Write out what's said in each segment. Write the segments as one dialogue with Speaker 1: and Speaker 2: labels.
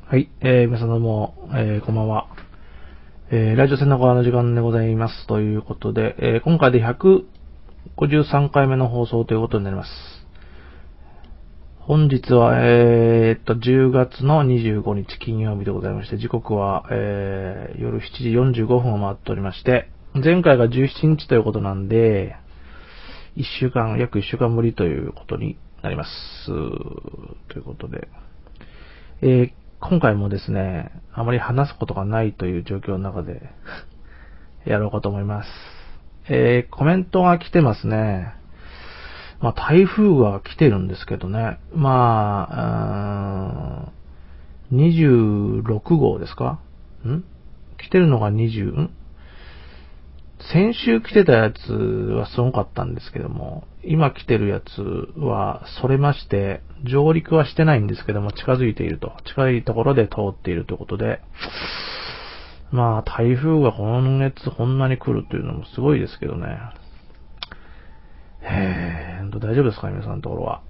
Speaker 1: はい、皆さんどうも、こんばんは。ラジオ戦の側の時間でございます。ということで、今回で153回目の放送ということになります。本日は、10月の25日金曜日でございまして、時刻は、夜7時45分を回っておりまして、前回が17日ということなんで、約1週間ぶりということになります。ということで、今回もですね、あまり話すことがないという状況の中でやろうかと思います。コメントが来てますね。台風が来てるんですけどね。26号ですか？来てるのが20、先週来てたやつはすごかったんですけども、今来てるやつはそれまして、上陸はしてないんですけども、近づいていると。近いところで通っているということで、台風が今月こんなに来るというのもすごいですけどね。大丈夫ですか皆さんのところは。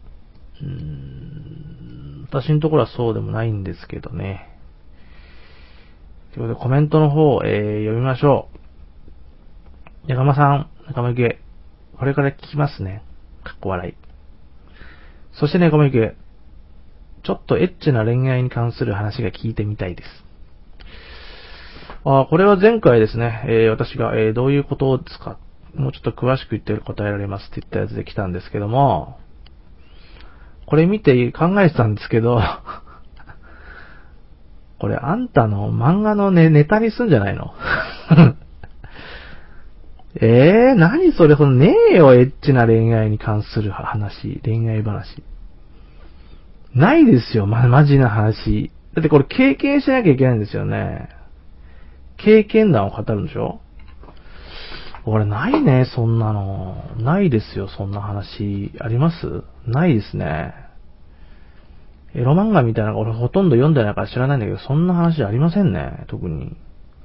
Speaker 1: 私のところはそうでもないんですけどね。ということでコメントの方、読みましょう。仲間さん、仲間ゆけ、これから聞きますね。かっこ笑い。そしてね、仲間ゆけ、ちょっとエッチな恋愛に関する話が聞いてみたいです。これは前回ですね、私が、どういうことですか、もうちょっと詳しく言って答えられますって言ったやつで来たんですけども、これ見て考えてたんですけど、これあんたの漫画のネタにすんじゃないの何それ、ねえよ、エッチな恋愛に関する話、恋愛話。ないですよ、マジな話。だってこれ経験しなきゃいけないんですよね。経験談を語るんでしょ？俺ないね、そんなの。ないですよ、そんな話。あります？ないですね。エロ漫画みたいなの俺ほとんど読んでないから知らないんだけど、そんな話ありませんね、特に。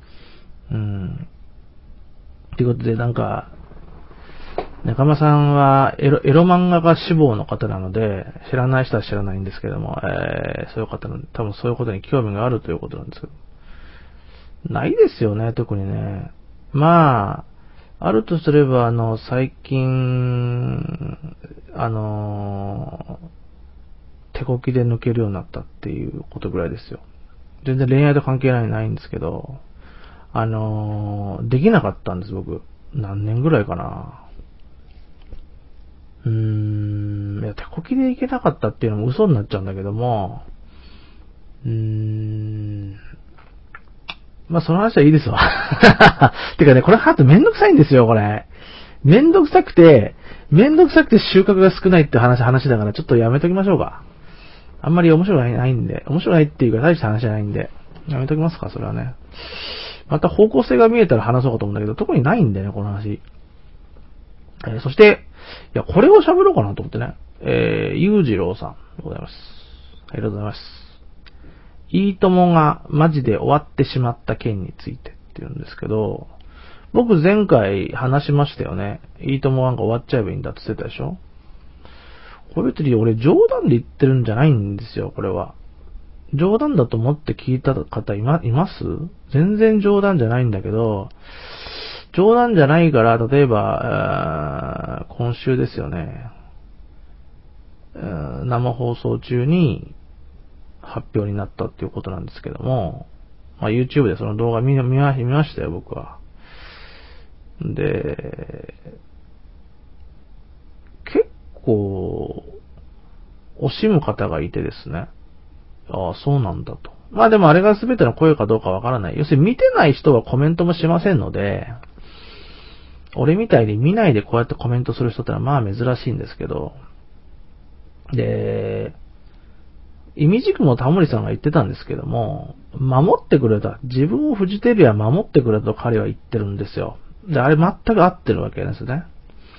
Speaker 1: ということで、中間さんはエロ漫画家志望の方なので、知らない人は知らないんですけども、そういう方の、多分そういうことに興味があるということなんですけど。ないですよね、特にね。あるとすれば、最近、手こきで抜けるようになったっていうことぐらいですよ。全然恋愛と関係ないんですけど、できなかったんです、僕。何年ぐらいかな。いや、手こきでいけなかったっていうのも嘘になっちゃうんだけども、その話はいいですわ。てかね、これはとめんどくさいんですよ、これ。めんどくさくて収穫が少ないって話だから、ちょっとやめときましょうか。あんまり面白くないんで、面白くないっていうか大した話じゃないんで、やめときますか、それはね。また方向性が見えたら話そうかと思うんだけど、特にないんでね、この話。そして、いや、これを喋ろうかなと思ってね。ゆうじろうさんでございます。ありがとうございます。いいともがマジで終わってしまった件についてって言うんですけど、僕前回話しましたよね。いいとも終わっちゃえばいいんだって言ってたでしょ？これ別に俺冗談で言ってるんじゃないんですよ、これは。冗談だと思って聞いた方います？全然冗談じゃないんだけど、冗談じゃないから、例えば、今週ですよね。生放送中に発表になったっていうことなんですけども、YouTube でその動画見ましたよ、僕は。で、結構、惜しむ方がいてですね。ああ、そうなんだと。でもあれが全ての声かどうかわからない。要するに見てない人はコメントもしませんので、俺みたいに見ないでこうやってコメントする人ってのは珍しいんですけど、で、イミジクもタモリさんが言ってたんですけども、守ってくれた。自分をフジテレビは守ってくれと彼は言ってるんですよ。で、あれ全く合ってるわけですね。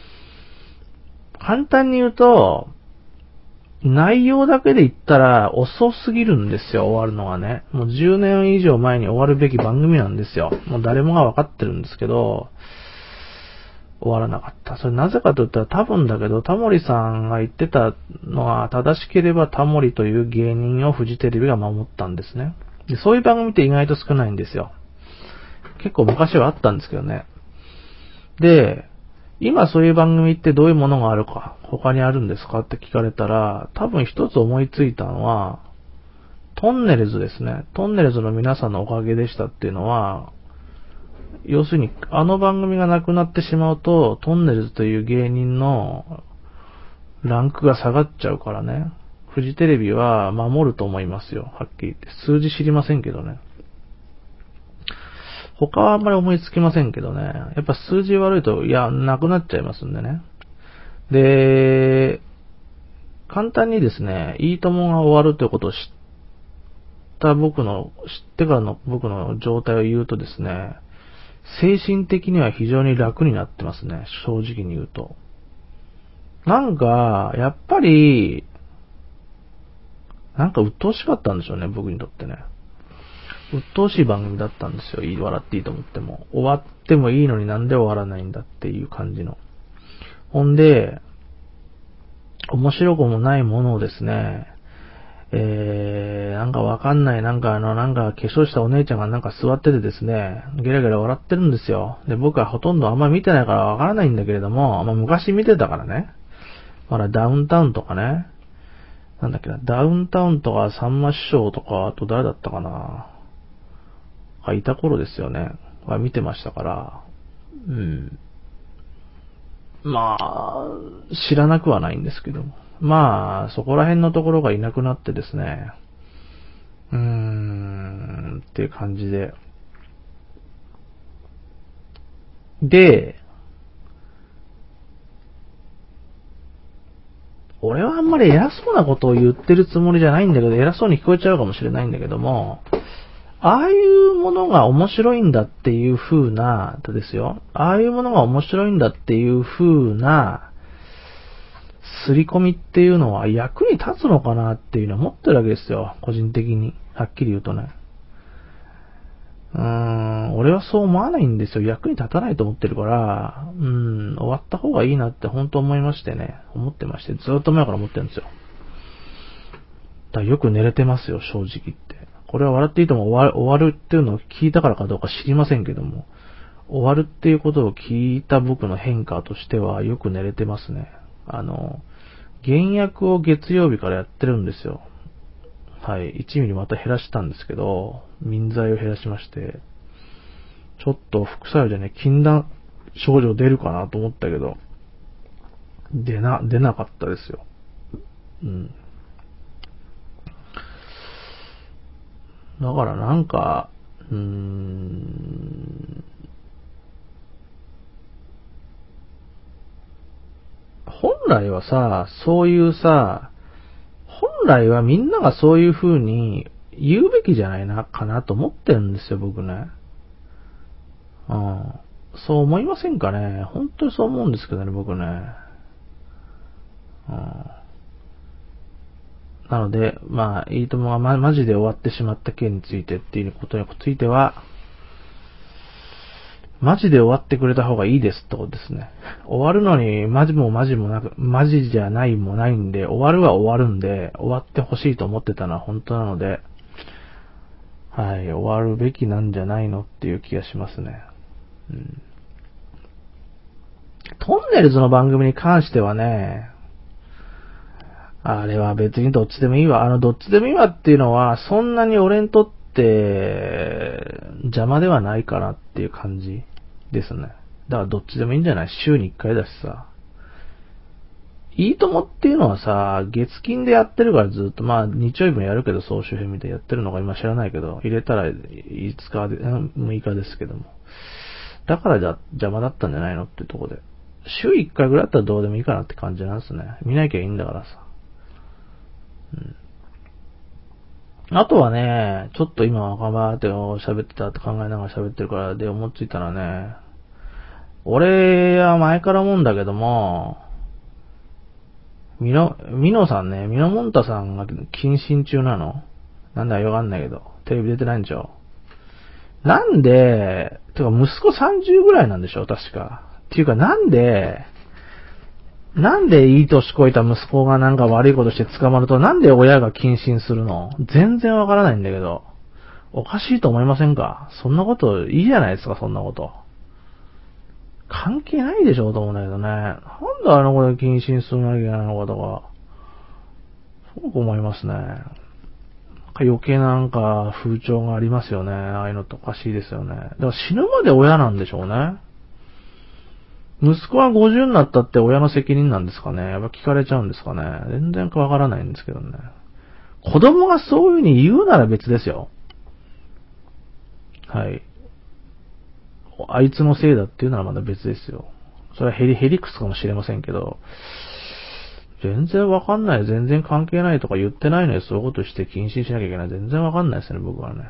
Speaker 1: 簡単に言うと、内容だけで言ったら遅すぎるんですよ、終わるのがね。もう10年以上前に終わるべき番組なんですよ。もう誰もが分かってるんですけど、 終わらなかった。それなぜかと言ったら多分だけど、タモリさんが言ってたのは正しければタモリという芸人をフジテレビが守ったんですね。で、そういう番組って意外と少ないんですよ。結構昔はあったんですけどね。で、今そういう番組ってどういうものがあるか、他にあるんですかって聞かれたら、多分一つ思いついたのは、トンネルズですね。トンネルズの皆さんのおかげでしたっていうのは、要するに、あの番組がなくなってしまうと、トンネルズという芸人のランクが下がっちゃうからね。フジテレビは守ると思いますよ。はっきり言って。数字知りませんけどね。他はあんまり思いつきませんけどね。やっぱ数字悪いと、いや、なくなっちゃいますんでね。で、簡単にですね、いいともが終わるということを知ってからの僕の状態を言うとですね、精神的には非常に楽になってますね。正直に言うと。なんか、やっぱり、なんか鬱陶しかったんでしょうね、僕にとってね。鬱陶しい番組だったんですよ。笑っていいと思っても。終わってもいいのになんで終わらないんだっていう感じの。ほんで、面白くもないものをですね、なんかわかんない、なんか化粧したお姉ちゃんがなんか座っててですね、ゲラゲラ笑ってるんですよ。で、僕はほとんどあんま見てないからわからないんだけれども、昔見てたからね。まだダウンタウンとかね、なんだっけな、ダウンタウンとかさんま師匠とか、あと誰だったかな、いた頃ですよね。見てましたから、うん。まあ、知らなくはないんですけども。まあ、そこら辺のところがいなくなってですね、っていう感じで。で、俺はあんまり偉そうなことを言ってるつもりじゃないんだけど、偉そうに聞こえちゃうかもしれないんだけども、ああいうものが面白いんだっていう風な、ですよ。ああいうものが面白いんだっていう風な、刷り込みっていうのは役に立つのかなっていうのを思ってるわけですよ。個人的に。はっきり言うとね。俺はそう思わないんですよ。役に立たないと思ってるから、終わった方がいいなって本当思いましてね。思ってまして、ずっと前から思ってるんですよ。だからよく寝れてますよ、正直言って。これは笑っていいとも終わるっていうのを聞いたからかどうか知りませんけども、終わるっていうことを聞いた僕の変化としてはよく寝れてますね。減薬を月曜日からやってるんですよ。はい。1ミリまた減らしたんですけど、民剤を減らしまして、ちょっと副作用でね、禁断症状出るかなと思ったけど、出なかったですよ。うん。だからなんか、本来はさ、そういうさ、本来はみんながそういう風に言うべきじゃないな、かなと思ってるんですよ、僕ね。うん。そう思いませんかね。本当にそう思うんですけどね、僕ね。うん。なので、いいともがマジで終わってしまった件についてっていうことについては、マジで終わってくれた方がいいですってことですね。終わるのにマジもなく、マジじゃないもないんで、終わるは終わるんで、終わってほしいと思ってたのは本当なので、はい、終わるべきなんじゃないのっていう気がしますね。うん、トンネルズの番組に関してはね、あれは別にどっちでもいいわ。どっちでもいいわっていうのは、そんなに俺にとって邪魔ではないかなっていう感じですね。だからどっちでもいいんじゃない？週に1回だしさ。いいともっていうのはさ、月金でやってるからずっと、日曜日もやるけど、総集編みたいやってるのが今知らないけど、入れたら5日で、6日ですけども。だから邪魔だったんじゃないのってとこで。週1回ぐらいだったらどうでもいいかなって感じなんですね。見なきゃいいんだからさ。あとはね、ちょっと今若葉って喋ってたって考えながら喋ってるからで思いついたらね、俺は前から思うんだけども、ミノさんね、ミノモンタさんが謹慎中なの？なんだかわかんないけど、テレビ出てないんでしょ？なんで、てか息子30ぐらいなんでしょ確か。 っていうかなんでいい年こいた息子がなんか悪いことして捕まるとなんで親が謹慎するの？全然わからないんだけど。おかしいと思いませんか？そんなこといいじゃないですか、そんなこと。関係ないでしょうと思うんだけどね。なんであの子で謹慎するなきゃいけないのかとか。そう思いますね。余計なんか風潮がありますよね。ああいうのっておかしいですよね。だから死ぬまで親なんでしょうね。息子が50になったって親の責任なんですかね。やっぱ聞かれちゃうんですかね。全然わからないんですけどね。子供がそういう風に言うなら別ですよ。はい。あいつのせいだっていうならまだ別ですよ。それはヘリクスかもしれませんけど、全然わかんない、全然関係ないとか言ってないのにそういうことして謹慎しなきゃいけない。全然わかんないですね、僕はね。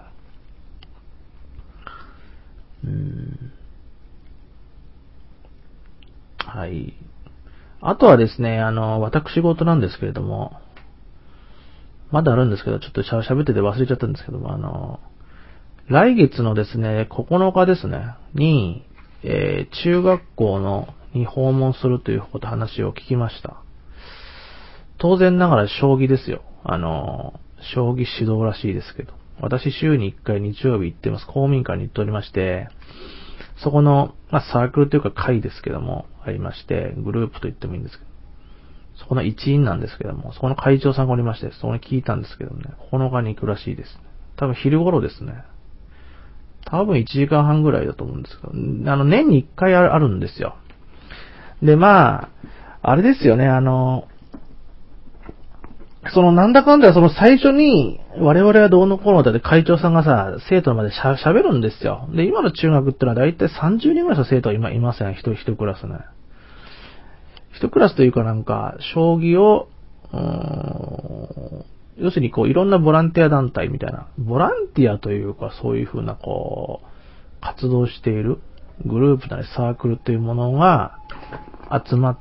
Speaker 1: はい。あとはですね、私事なんですけれども、まだあるんですけど、ちょっと喋ってて忘れちゃったんですけども、来月のですね、9日ですね、に、中学校に訪問するという話を聞きました。当然ながら将棋ですよ。将棋指導らしいですけど。私週に1回日曜日行ってます。公民館に行っておりまして、そこの、サークルというか会ですけども、ありまして、グループと言ってもいいんですけど、そこの一員なんですけども、そこの会長さんがおりまして、そこに聞いたんですけどもね、9日に行くらしいです。多分昼頃ですね。多分1時間半ぐらいだと思うんですけど、年に1回あるんですよ。で、あれですよね、なんだかんだ最初に、我々はどうのこうのだって会長さんがさ、生徒まで喋るんですよ。で、今の中学ってのはだいたい30人ぐらいの生徒はいません。一クラスね。一クラスというかなんか、将棋を、要するにいろんなボランティア団体みたいな、ボランティアというかそういう風な活動しているグループなりサークルというものが集まって、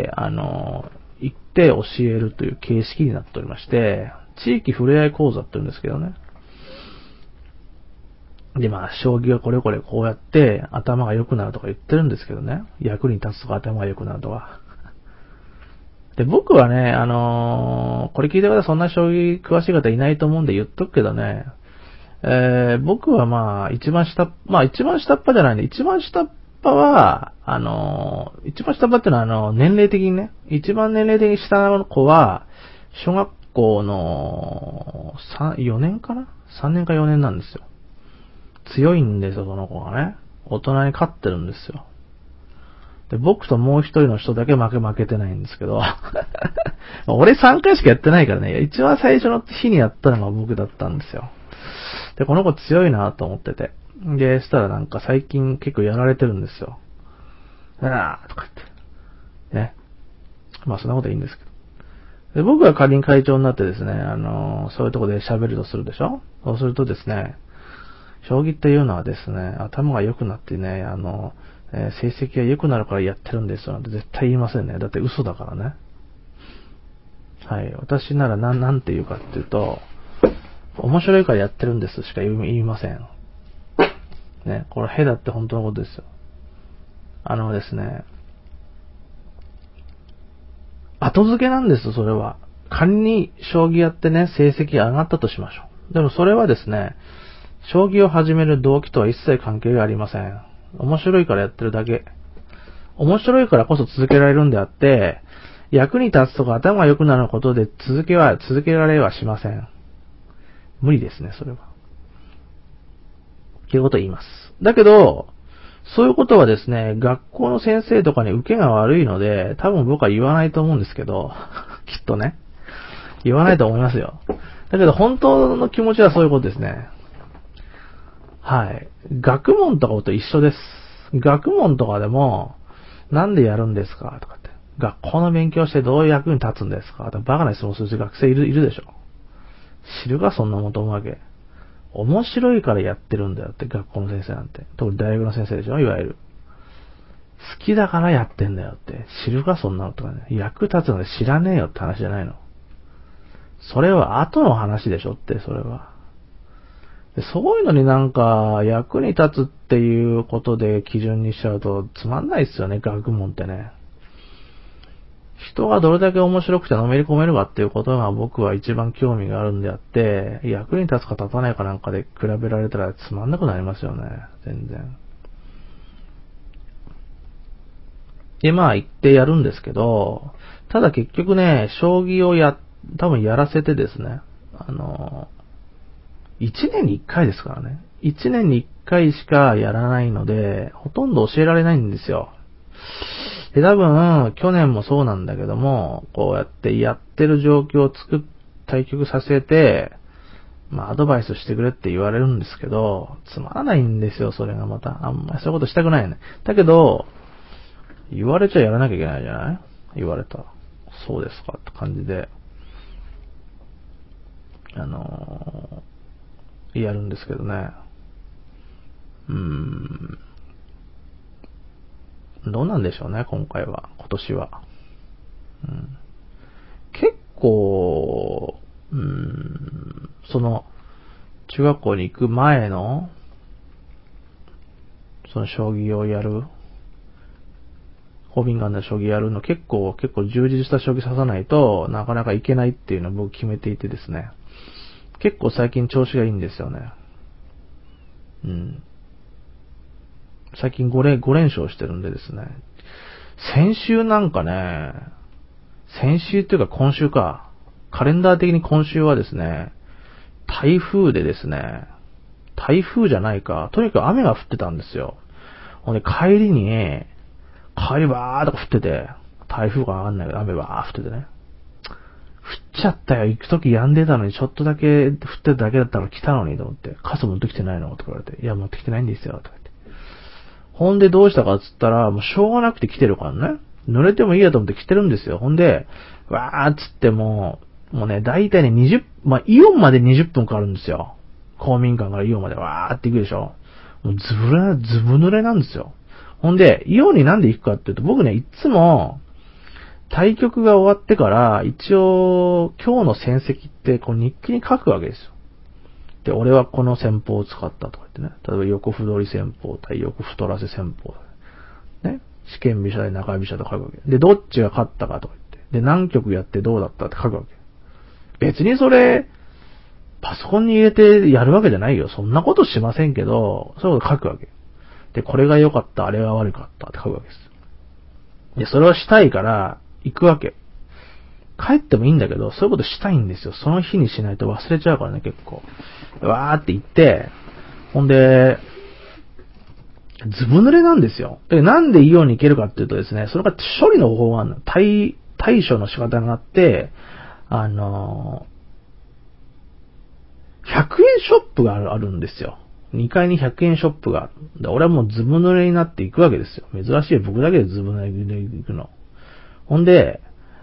Speaker 1: 行って教えるという形式になっておりまして、地域ふれあい講座って言うんですけどね。で、将棋はこれこうやって頭が良くなるとか言ってるんですけどね。役に立つとか頭が良くなるとか。で、僕はね、これ聞いた方そんな将棋詳しい方いないと思うんで言っとくけどね、僕は一番下っ端じゃないね。一番下っ端は、一番下っ端ってのは年齢的にね、一番年齢的に下の子は、小学校の4年かな ?3 年か4年なんですよ。強いんですよ、その子がね。大人に勝ってるんですよ。で、僕ともう一人の人だけ負けてないんですけど、俺3回しかやってないからね、一番最初の日にやったのが僕だったんですよ。で、この子強いなと思ってて。で、したらなんか最近結構やられてるんですよ。あーとか言って。ね。そんなこといいんですけど。で、僕が仮に会長になってですね、そういうとこで喋るとするでしょ？そうするとですね、将棋っていうのはですね、頭が良くなってね、成績が良くなるからやってるんですよなんて絶対言いませんね。だって嘘だからね。はい。私ならなんて言うかっていうと、面白いからやってるんですしか言いません。ね。これへだって本当のことですよ。ですね、後付けなんです、それは。仮に将棋やってね、成績上がったとしましょう。でもそれはですね、将棋を始める動機とは一切関係がありません。面白いからやってるだけ。面白いからこそ続けられるんであって、役に立つとか頭が良くなることで続けられはしません。無理ですね、それは。ということを言います。だけど、そういうことはですね、学校の先生とかに受けが悪いので、多分僕は言わないと思うんですけど、きっとね。言わないと思いますよ。だけど本当の気持ちはそういうことですね。はい。学問とかと一緒です。学問とかでも、なんでやるんですかとかって。学校の勉強してどういう役に立つんですかとバカな質問する学生いるでしょ。知るかそんなもんと思うわけ。面白いからやってるんだよって、学校の先生なんて。特に大学の先生でしょ、いわゆる。好きだからやってんだよって。知るかそんなのとかね。役立つので知らねえよって話じゃないの。それは後の話でしょって、それは。 でそういうのになんか役に立つっていうことで基準にしちゃうとつまんないですよね、学問ってね。人がどれだけ面白くてのめり込めるかっていうことが僕は一番興味があるんであって、役に立つか立たないかなんかで比べられたらつまんなくなりますよね、全然。で、まあ言ってやるんですけど、ただ結局ね、将棋を多分やらせてですね、1年に1回ですからね。1年に1回しかやらないので、ほとんど教えられないんですよ。で、多分、去年もそうなんだけども、こうやってやってる状況を対局させて、まあ、アドバイスしてくれって言われるんですけど、つまらないんですよ、それがまた。あんまりそういうことしたくないよね。だけど、言われちゃやらなきゃいけないじゃない？言われたら。そうですかって感じで、やるんですけどね。どうなんでしょうね、今回は。今年は。結構、中学校に行く前の、将棋をやる、ホビンガンで将棋やるの結構充実した将棋指さないとなかなかいけないっていうのを僕決めていてですね。結構最近調子がいいんですよね。最近5連勝してるんでですね。先週なんかね、先週っていうか今週か、カレンダー的に今週はですね、台風でですね、台風じゃないか、とにかく雨が降ってたんですよ。ほんで帰りバーっと降ってて、台風が上がんないけど雨バー降っててね。降っちゃったよ。行くとき止んでたのに、ちょっとだけ降ってただけだったから来たのにと思って、傘持ってきてないのとか言われて、いや持ってきてないんですよ、とか言って。ほんでどうしたかっつったら、もうしょうがなくて来てるからね。濡れてもいいやと思って来てるんですよ。ほんで、わーっつってもうね、だいたいね、イオンまで20分かかるんですよ。公民館からイオンまでわーって行くでしょ。もうずぶ濡れなんですよ。ほんで、イオンになんで行くかっていうと、僕ね、いつも、対局が終わってから、一応、今日の戦績ってこう日記に書くわけですよ。で、俺はこの戦法を使ったとか言ってね。例えば横歩取り戦法対横歩取らせ戦法。ね。試験飛車で中飛車と書くわけ。で、どっちが勝ったかとか言って。で、何局やってどうだったって書くわけ。別にそれ、パソコンに入れてやるわけじゃないよ。そんなことしませんけど、そういうこと書くわけ。で、これが良かった、あれが悪かったって書くわけです。で、それをしたいから、行くわけ。帰ってもいいんだけど、そういうことしたいんですよ。その日にしないと忘れちゃうからね、結構。わーって行って、ほんで、ずぶ濡れなんですよ。で、なんでイオンに行けるかっていうとですね、それが処理の方法があるの。対処の仕方があって、100円ショップがあるんですよ。2階に100円ショップがある。で、俺はもうずぶ濡れになっていくわけですよ。珍しい僕だけでずぶ濡れに行くの。ほんで、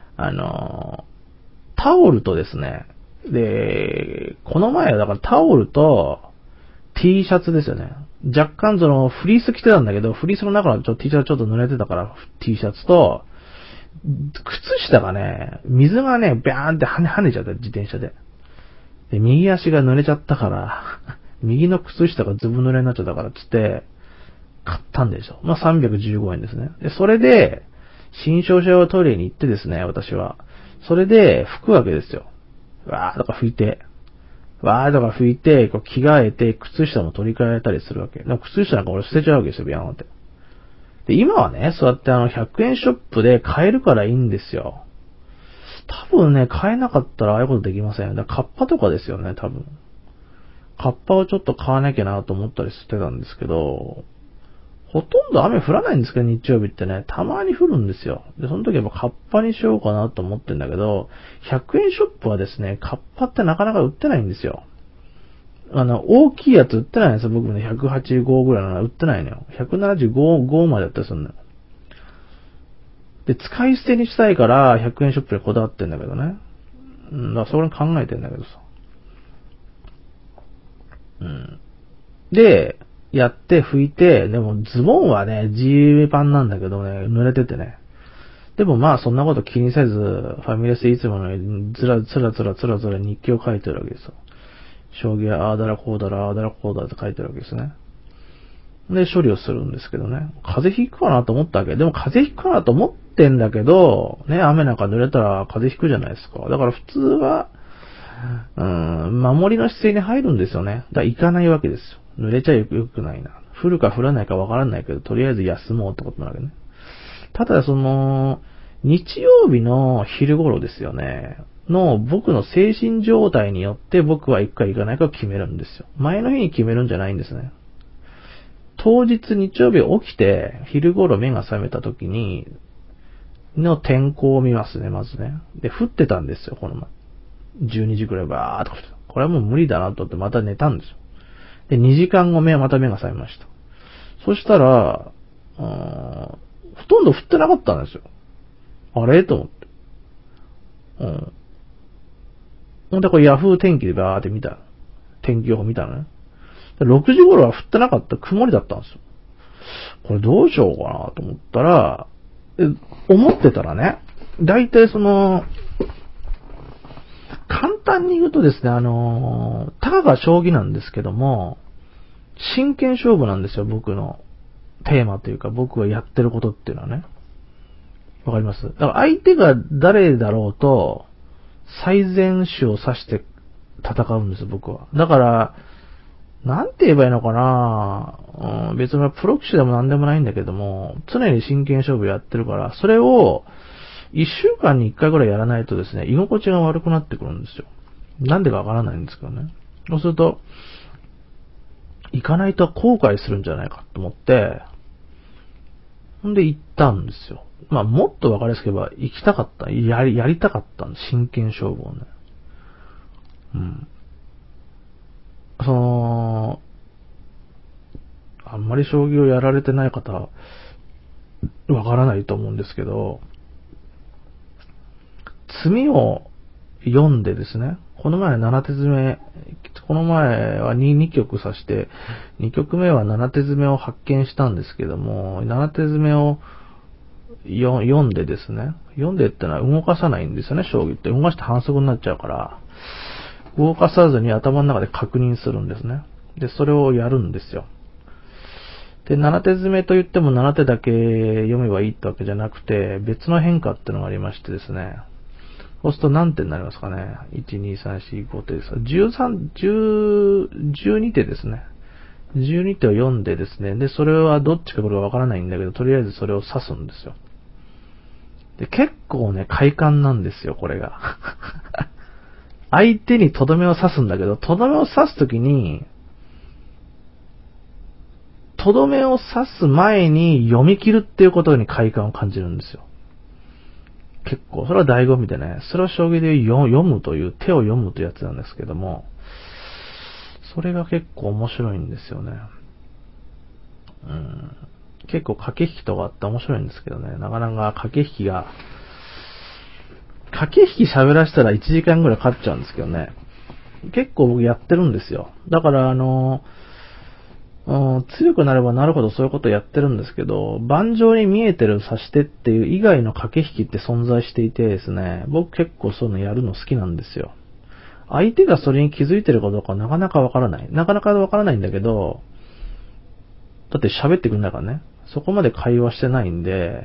Speaker 1: タオルとですね、で、この前はだからタオルと T シャツですよね。若干フリース着てたんだけど、フリースの中のT シャツちょっと濡れてたから T シャツと、靴下がね、水がね、ビャーンって跳ねちゃった、自転車で。で、右足が濡れちゃったから、右の靴下がずぶ濡れになっちゃったからつって、買ったんでしょ。まあ、315円ですね。で、それで、新商車をトイレに行ってですね、私は。それで、拭くわけですよ。わーとか拭いて。わーとか拭いて、こう着替えて、靴下も取り替えたりするわけ。靴下なんか俺捨てちゃうわけですよ、ビャーンって。で、今はね、そうやって100円ショップで買えるからいいんですよ。多分ね、買えなかったらああいうことできません。だからカッパとかですよね、多分。カッパをちょっと買わなきゃなと思ったりしてたんですけど、ほとんど雨降らないんですけど、日曜日ってね、たまに降るんですよ。で、その時はカッパにしようかなと思ってんだけど、100円ショップはですね、カッパってなかなか売ってないんですよ。大きいやつ売ってないんですよ。僕ね、185ぐらいの売ってないのよ。175までやったりするのよ。で、使い捨てにしたいから100円ショップにこだわってんだけどね。だからそれ考えてんだけどさ。で、やって拭いて、でもズボンはね、ジーパンなんだけどね、濡れててね。でもまあそんなこと気にせず、ファミレスいつものようにつらつら日記を書いてるわけですよ。 将棋はああだらこうだら、ああだらこうだって書いてるわけですね。で、処理をするんですけどね。風邪ひくかなと思ったわけ。でも風邪ひくかなと思ってんだけど、ね、雨なんか濡れたら風邪ひくじゃないですか。だから普通は、守りの姿勢に入るんですよね。だから行かないわけですよ。濡れちゃよくないな。降るか降らないかわからないけど、とりあえず休もうってことなわけね。ただ日曜日の昼頃ですよね。僕の精神状態によって僕は行くか行かないかを決めるんですよ。前の日に決めるんじゃないんですね。当日日曜日起きて、昼頃目が覚めた時に、の天候を見ますね、まずね。で、降ってたんですよ、この前。12時くらいバーっと降ってた。これはもう無理だなと思ってまた寝たんですよ。で、2時間後また目が覚めました。そしたら、ほとんど降ってなかったんですよ。あれと思って。ほんで、これヤフー天気でバーって見た。天気予報見たのね。6時頃は降ってなかった。曇りだったんですよ。これどうしようかなと思ったら、思ってたらね、大体簡単に言うとですね、たかが将棋なんですけども、真剣勝負なんですよ、僕のテーマというか、僕がやってることっていうのはね。わかります？だから相手が誰だろうと、最善手を指して戦うんですよ、僕は。だから、なんて言えばいいのかな、別にプロ棋士でもなんでもないんだけども、常に真剣勝負やってるから、それを1週間に1回ぐらいやらないとですね、居心地が悪くなってくるんですよ。なんでかわからないんですけどね。そうすると、行かないと後悔するんじゃないかと思って、ほんで行ったんですよ。まあ、もっとわかりやすく言えば、行きたかった。やりたかったんです。真剣勝負をね。あんまり将棋をやられてない方、わからないと思うんですけど、詰みを読んでですね、この前7手詰め、この前は2局指して、2局目は7手詰めを発見したんですけども、7手詰めを読んでですね、読んでってのは動かさないんですよね、将棋って。動かして反則になっちゃうから、動かさずに頭の中で確認するんですね。で、それをやるんですよ。で、7手詰めと言っても7手だけ読めばいいってわけじゃなくて、別の変化ってのがありましてですね。そうすると何手になりますかね。1、2、3、4、5手ですか。12手ですね。12手を読んでですね。で、それはどっちかこれはわからないんだけど、とりあえずそれを指すんですよ。で、結構ね、快感なんですよ、これが。相手にとどめを刺すんだけど、とどめを刺すときに、とどめを刺す前に読み切るっていうことに快感を感じるんですよ。結構、それは醍醐味でね、それを将棋で読むという、手を読むというやつなんですけども、それが結構面白いんですよね。結構駆け引きとかあって面白いんですけどね、なかなか駆け引き喋らせたら1時間ぐらいかかっちゃうんですけどね。結構僕やってるんですよ。だから強くなればなるほどそういうことをやってるんですけど、盤上に見えてる指し手っていう以外の駆け引きって存在していてですね、僕結構そういうのやるの好きなんですよ。相手がそれに気づいてるかどうかなかなかわからない。なかなかわからないんだけど、だって喋ってくんないからね。そこまで会話してないんで、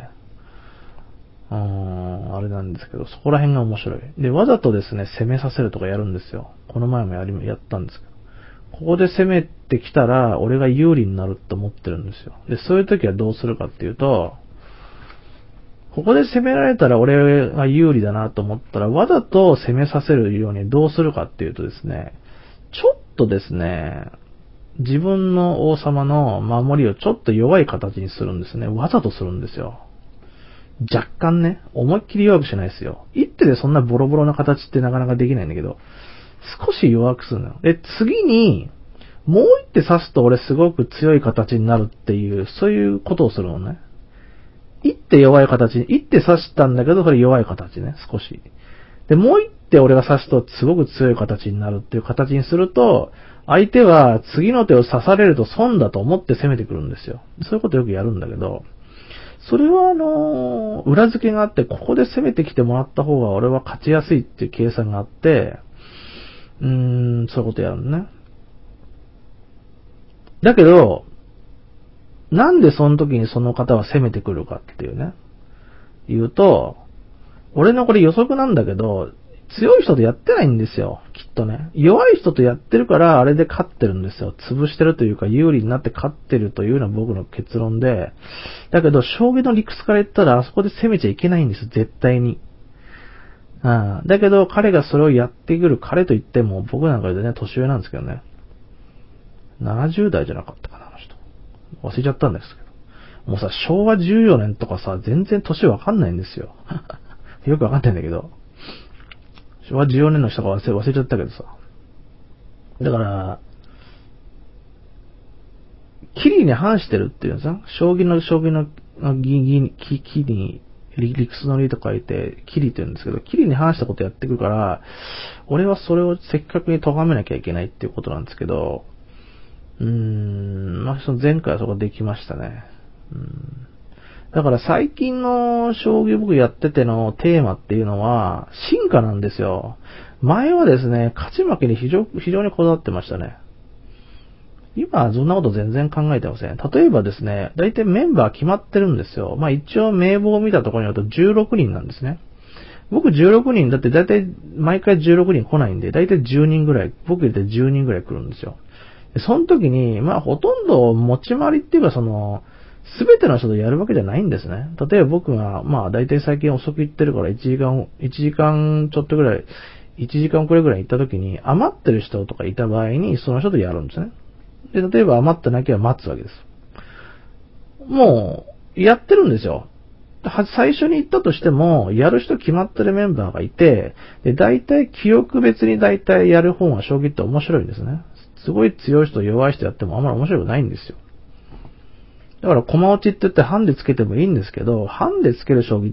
Speaker 1: あれなんですけど、そこら辺が面白い。で、わざとですね、攻めさせるとかやるんですよ。この前もやったんですけど。ここで攻めてきたら、俺が有利になると思ってるんですよ。で、そういう時はどうするかっていうと、ここで攻められたら俺が有利だなと思ったら、わざと攻めさせるようにどうするかっていうとですね、ちょっとですね、自分の王様の守りをちょっと弱い形にするんですね。わざとするんですよ。若干ね、思いっきり弱くしないですよ。一手でそんなボロボロな形ってなかなかできないんだけど、少し弱くするのよ。で、次に、もう一手刺すと俺すごく強い形になるっていう、そういうことをするのね。一手弱い形に、一手刺したんだけど、それ弱い形ね、少し。で、もう一手俺が刺すとすごく強い形になるっていう形にすると、相手は次の手を刺されると損だと思って攻めてくるんですよ。そういうことよくやるんだけど、それは裏付けがあって、ここで攻めてきてもらった方が俺は勝ちやすいっていう計算があって、 そういうことやるのね。だけど、なんでその時にその方は攻めてくるかっていうね。言うと、俺のこれ予測なんだけど、強い人とやってないんですよ。きっとね。弱い人とやってるから、あれで勝ってるんですよ。潰してるというか、有利になって勝ってるというのは僕の結論で。だけど、将棋の理屈から言ったら、あそこで攻めちゃいけないんですよ。絶対に。だけど、彼がそれをやってくる、彼と言っても、僕なんかでね、年上なんですけどね。70代じゃなかったかな、あの人。忘れちゃったんですけど。もうさ、昭和14年とかさ、全然年わかんないんですよ。よくわかんないんだけど。昭和14年の人が忘れちゃったけどさ。だから、キリに反してるっていうんですよ。将棋のキリに、理屈の理と書いて、キリって言うんですけど、キリに反したことやってくるから、俺はそれをせっかくに咎めなきゃいけないっていうことなんですけど、まあ、その前回はそこできましたね。だから最近の将棋僕やっててのテーマっていうのは、進化なんですよ。前はですね、勝ち負けに非常にこだわってましたね。今はそんなこと全然考えてません。例えばですね、大体メンバー決まってるんですよ。まあ一応名簿を見たところによると16人なんですね。僕16人だって大体毎回16人来ないんで、大体10人ぐらい、僕入れて10人ぐらい来るんですよ。その時に、まあほとんど持ち回りっていうかすべての人とやるわけじゃないんですね。例えば僕が、まあ大体最近遅く行ってるから1時間ちょっとぐらい、1時間くらい行った時に余ってる人とかいた場合にその人とやるんですね。で、例えば余ってなきゃ待つわけです。もう、やってるんですよ。最初に行ったとしても、やる人決まってるメンバーがいて、で、大体記憶別に大体やる方が将棋って面白いんですね。すごい強い人弱い人やってもあんまり面白くないんですよ。だから駒落ちって言ってハンデつけてもいいんですけど、ハンデつける将棋って、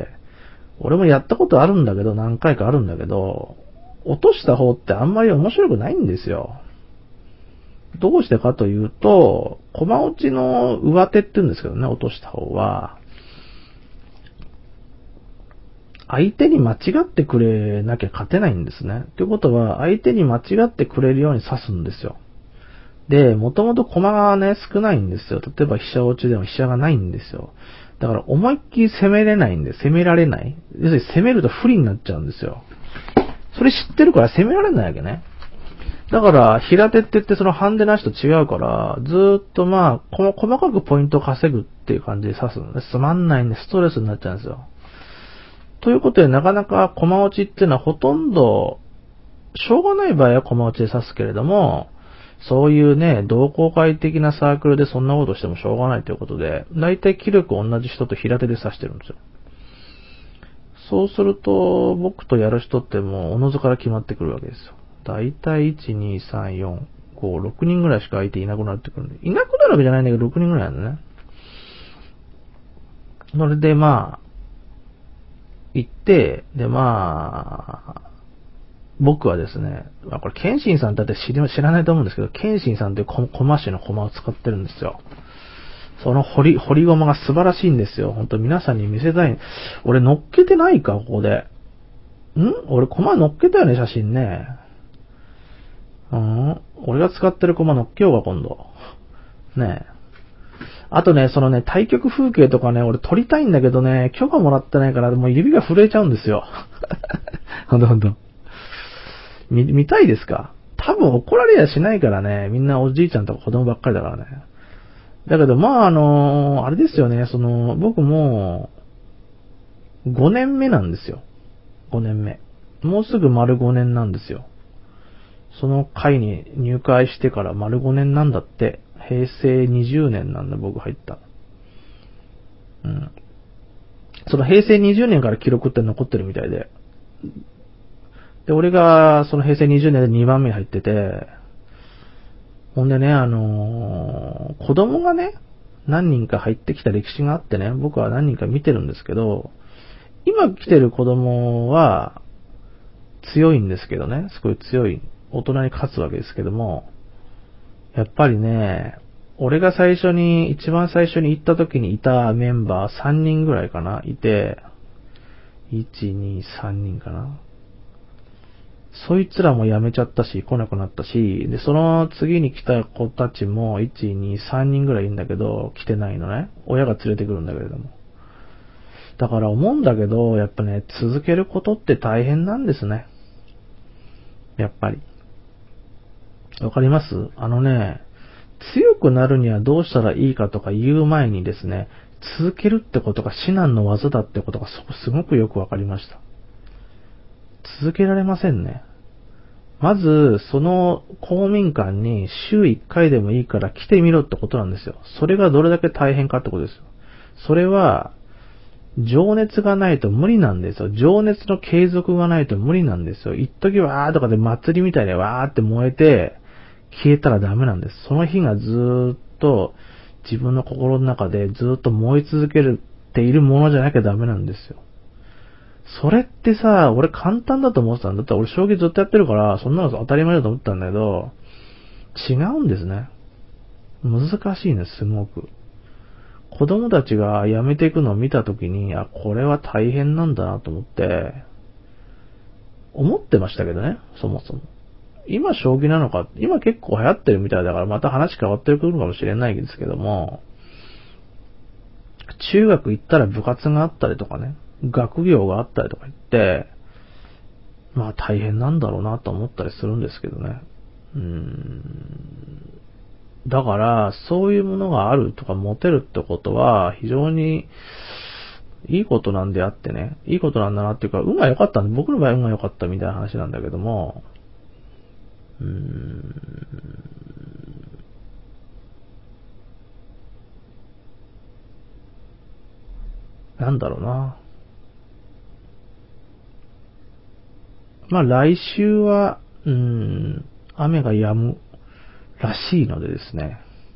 Speaker 1: 俺もやったことあるんだけど、何回かあるんだけど、落とした方ってあんまり面白くないんですよ。どうしてかというと、駒落ちの上手って言うんですけどね、落とした方は、相手に間違ってくれなきゃ勝てないんですね。ということは、相手に間違ってくれるように指すんですよ。で、もともと駒がね、少ないんですよ。例えば飛車落ちでも飛車がないんですよ。だから思いっきり攻めれないんで、攻められない。要するに攻めると不利になっちゃうんですよ。それ知ってるから攻められないわけね。だから、平手って言ってそのハンデなしと違うから、ずーっとまあ、細かくポイントを稼ぐっていう感じで指すので、つまんないんでストレスになっちゃうんですよ。ということで、なかなか駒落ちっていうのはほとんど、しょうがない場合は駒落ちで指すけれども、そういうね、同好会的なサークルでそんなことしてもしょうがないということで、だいたい気力同じ人と平手で指してるんですよ。そうすると、僕とやる人ってもうおのずから決まってくるわけですよ。だいたい1、2、3、4、5、6人ぐらいしか相手いなくなってくるんで。いなくなるわけじゃないんだけど、6人ぐらいなんだね。それでまあ、行って、でまあ、僕はですね、まあこれ、ケンシンさんだって知らないと思うんですけど、ケンシンさんっていう駒師の駒を使ってるんですよ。その掘り駒が素晴らしいんですよ。本当皆さんに見せたい。俺乗っけてないか、ここで。俺駒乗っけたよね、写真ね。俺が使ってる駒乗っけようか、今度。ねえ。あとね、そのね、対局風景とかね、俺撮りたいんだけどね、許可もらってないから、もう指が震えちゃうんですよ。ほんと。見たいですか？多分怒られやしないからね、みんなおじいちゃんとか子供ばっかりだからね。だけど、まあ、あれですよね、僕も、5年目なんですよ。5年目。もうすぐ丸5年なんですよ。その会に入会してから丸5年なんだって。平成20年なんだ、僕入った。その平成20年から記録って残ってるみたいで。で、俺がその平成20年で2番目に入ってて、ほんでね、子供がね、何人か入ってきた歴史があってね、僕は何人か見てるんですけど、今来てる子供は強いんですけどね、すごい強い、大人に勝つわけですけども、やっぱりね、俺が一番最初に行った時にいたメンバー3人ぐらいかな、いて、1、2、3人かな。 そいつらも辞めちゃったし、来なくなったし、で、その次に来た子たちも、1、2、3人ぐらいいるんだけど、来てないのね。親が連れてくるんだけれども。だから思うんだけど、やっぱね、続けることって大変なんですね。やっぱり。わかります？強くなるにはどうしたらいいかとか言う前にですね、続けるってことが至難の技だってことがすごくよくわかりました。続けられませんね。まず、その公民館に週1回でもいいから来てみろってことなんですよ。それがどれだけ大変かってことですよ。それは、情熱がないと無理なんですよ。情熱の継続がないと無理なんですよ。一時わーとかで祭りみたいにわーって燃えて消えたらダメなんです。その火がずーっと自分の心の中でずーっと燃え続けているものじゃなきゃダメなんですよ。それってさ、俺簡単だと思ってたんだ。だって俺将棋ずっとやってるから、そんなの当たり前だと思ったんだけど、違うんですね。難しいんです、すごく。子供たちが辞めていくのを見たときに、これは大変なんだなと思ってましたけどね、そもそも。今将棋なのか、今結構流行ってるみたいだからまた話変わってくるかもしれないですけども、中学行ったら部活があったりとかね、学業があったりとか言って、まあ大変なんだろうなと思ったりするんですけどね。だから、そういうものがあるとか持てるってことは、非常にいいことなんであってね、いいことなんだなっていうか、運が良かったんで、僕の場合運が良かったみたいな話なんだけども、なんだろうな。まあ来週は、雨が止むらしいのでですね、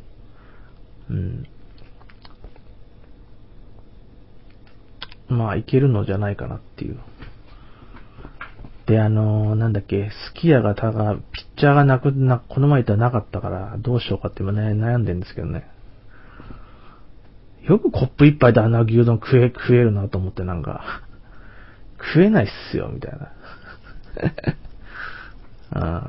Speaker 1: まあいけるのじゃないかなっていう。で、なんだっけ、スキヤがピッチャーがこの前言ったらなかったから、どうしようかって今ね、悩んでるんですけどね。よくコップ一杯であんな牛丼食えるなと思ってなんか、食えないっすよ、みたいな。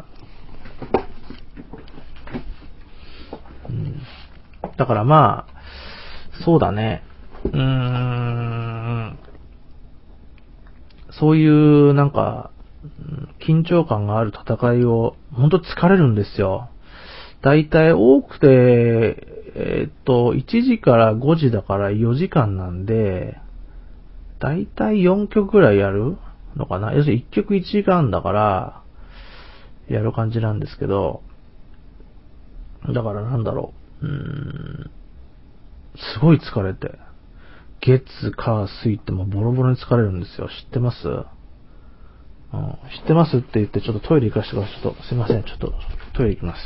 Speaker 1: だからまあ、そうだね。そういうなんか、緊張感がある戦いを、ほんと疲れるんですよ。だいたい多くて、1時から5時だから4時間なんで、だいたい4曲ぐらいやるのかな。要するに1曲1時間だから、やる感じなんですけど、だからなんだろう。すごい疲れて。月、火、水ってもうボロボロに疲れるんですよ。知ってます？知ってますって言ってちょっとトイレ行かせてください。ちょっと、すいません。ちょっとトイレ行きます。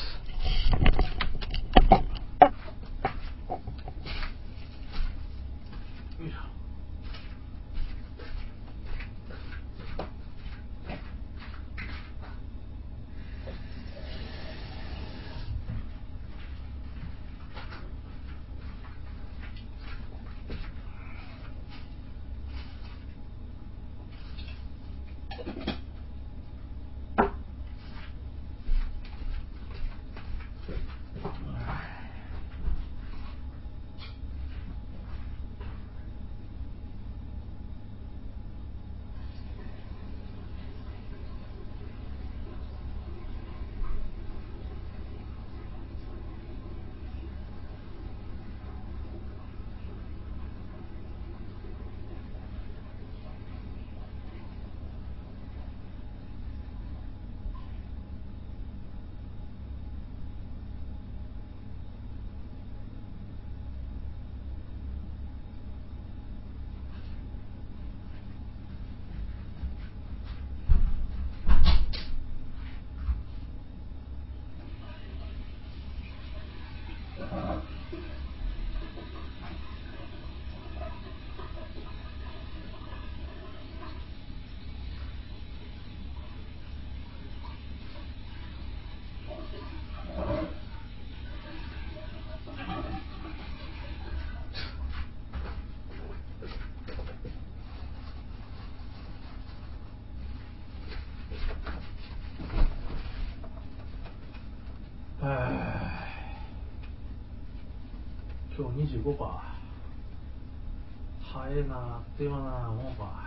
Speaker 1: 今日25か。早いな、あっという間だな、もうか。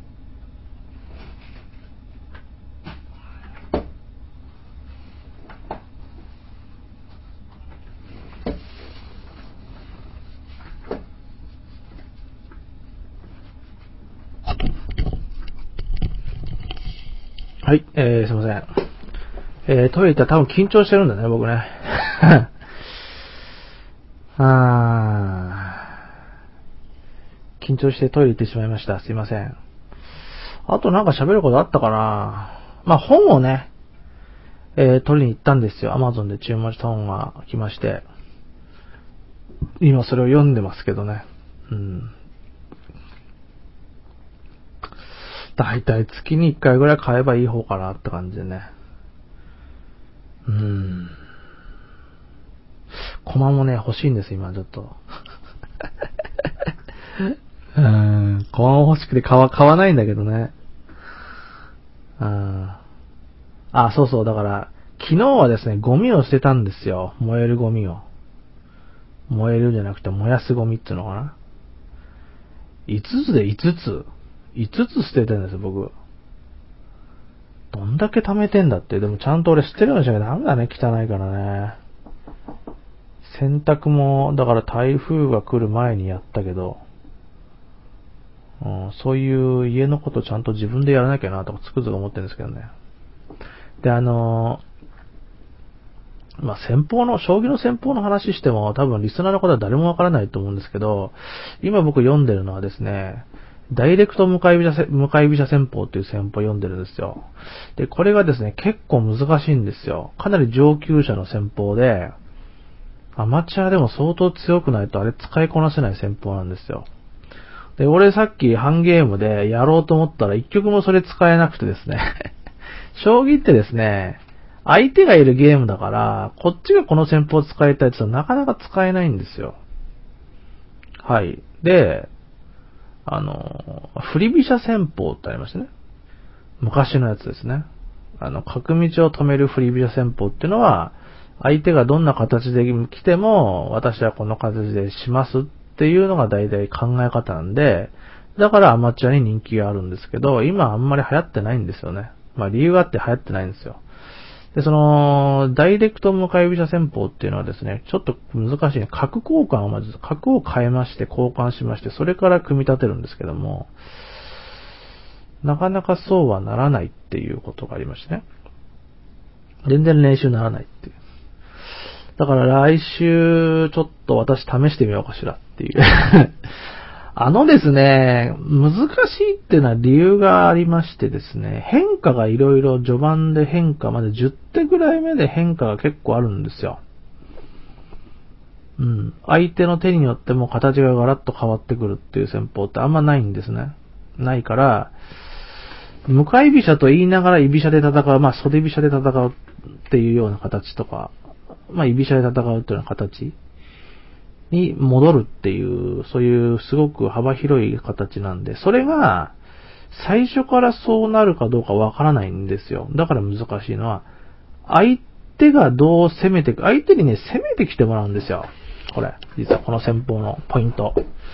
Speaker 1: はい、すいません。トイレ行ったら多分緊張してるんだね、僕ね。緊張してトイレ行ってしまいました。すいません。あとなんか喋ることあったかな。まあ本をね、取りに行ったんですよ。Amazon で注文した本が来まして。今それを読んでますけどね。だいたい月に1回ぐらい買えばいい方かなって感じでね。コマもね、欲しいんです、今ちょっと。コマも欲しくて買わないんだけどね。そうそう、だから、昨日はですね、ゴミを捨てたんですよ。燃えるゴミを。燃えるじゃなくて燃やすゴミっていうのかな。5つで5つ。5つ捨ててるんですよ、僕。どんだけ貯めてんだって。でもちゃんと俺捨てるようにしなきゃダメだね、汚いからね。洗濯も、だから台風が来る前にやったけど、そういう家のことちゃんと自分でやらなきゃなとかつくづく思ってるんですけどね。で、将棋の戦法の話しても多分リスナーの方は誰もわからないと思うんですけど、今僕読んでるのはですね、ダイレクト向かい飛車戦法っていう戦法を読んでるんですよ。で、これがですね、結構難しいんですよ。かなり上級者の戦法で、アマチュアでも相当強くないとあれ使いこなせない戦法なんですよ。で、俺さっき半ゲームでやろうと思ったら一曲もそれ使えなくてですね。将棋ってですね、相手がいるゲームだから、こっちがこの戦法を使いたいって言うとなかなか使えないんですよ。はい。で、振り飛車戦法ってありましたね。昔のやつですね。角道を止める振り飛車戦法っていうのは、相手がどんな形で来ても、私はこの形でしますっていうのが大体考え方なんで、だからアマチュアに人気があるんですけど、今あんまり流行ってないんですよね。まあ理由があって流行ってないんですよ。で、ダイレクト向かい飛車戦法っていうのはですね、ちょっと難しいね。角交換をまず、角を変えまして、交換しまして、それから組み立てるんですけども、なかなかそうはならないっていうことがありましてね。全然練習にならないっていう。だから来週、ちょっと私試してみようかしらっていう。ですね、難しいっていうのは理由がありましてですね、変化がいろいろ序盤で変化まで10手ぐらい目で変化が結構あるんですよ。相手の手によっても形がガラッと変わってくるっていう戦法ってあんまないんですね。ないから、向かい飛車と言いながら居飛車で戦う、まあ袖飛車で戦うっていうような形とか、まあ居飛車で戦うっていうような形に戻るっていう、そういうすごく幅広い形なんで、それが最初からそうなるかどうかわからないんですよ。だから難しいのは、相手がどう攻めてく、相手にね、攻めてきてもらうんですよ。これ、実はこの戦法のポイント。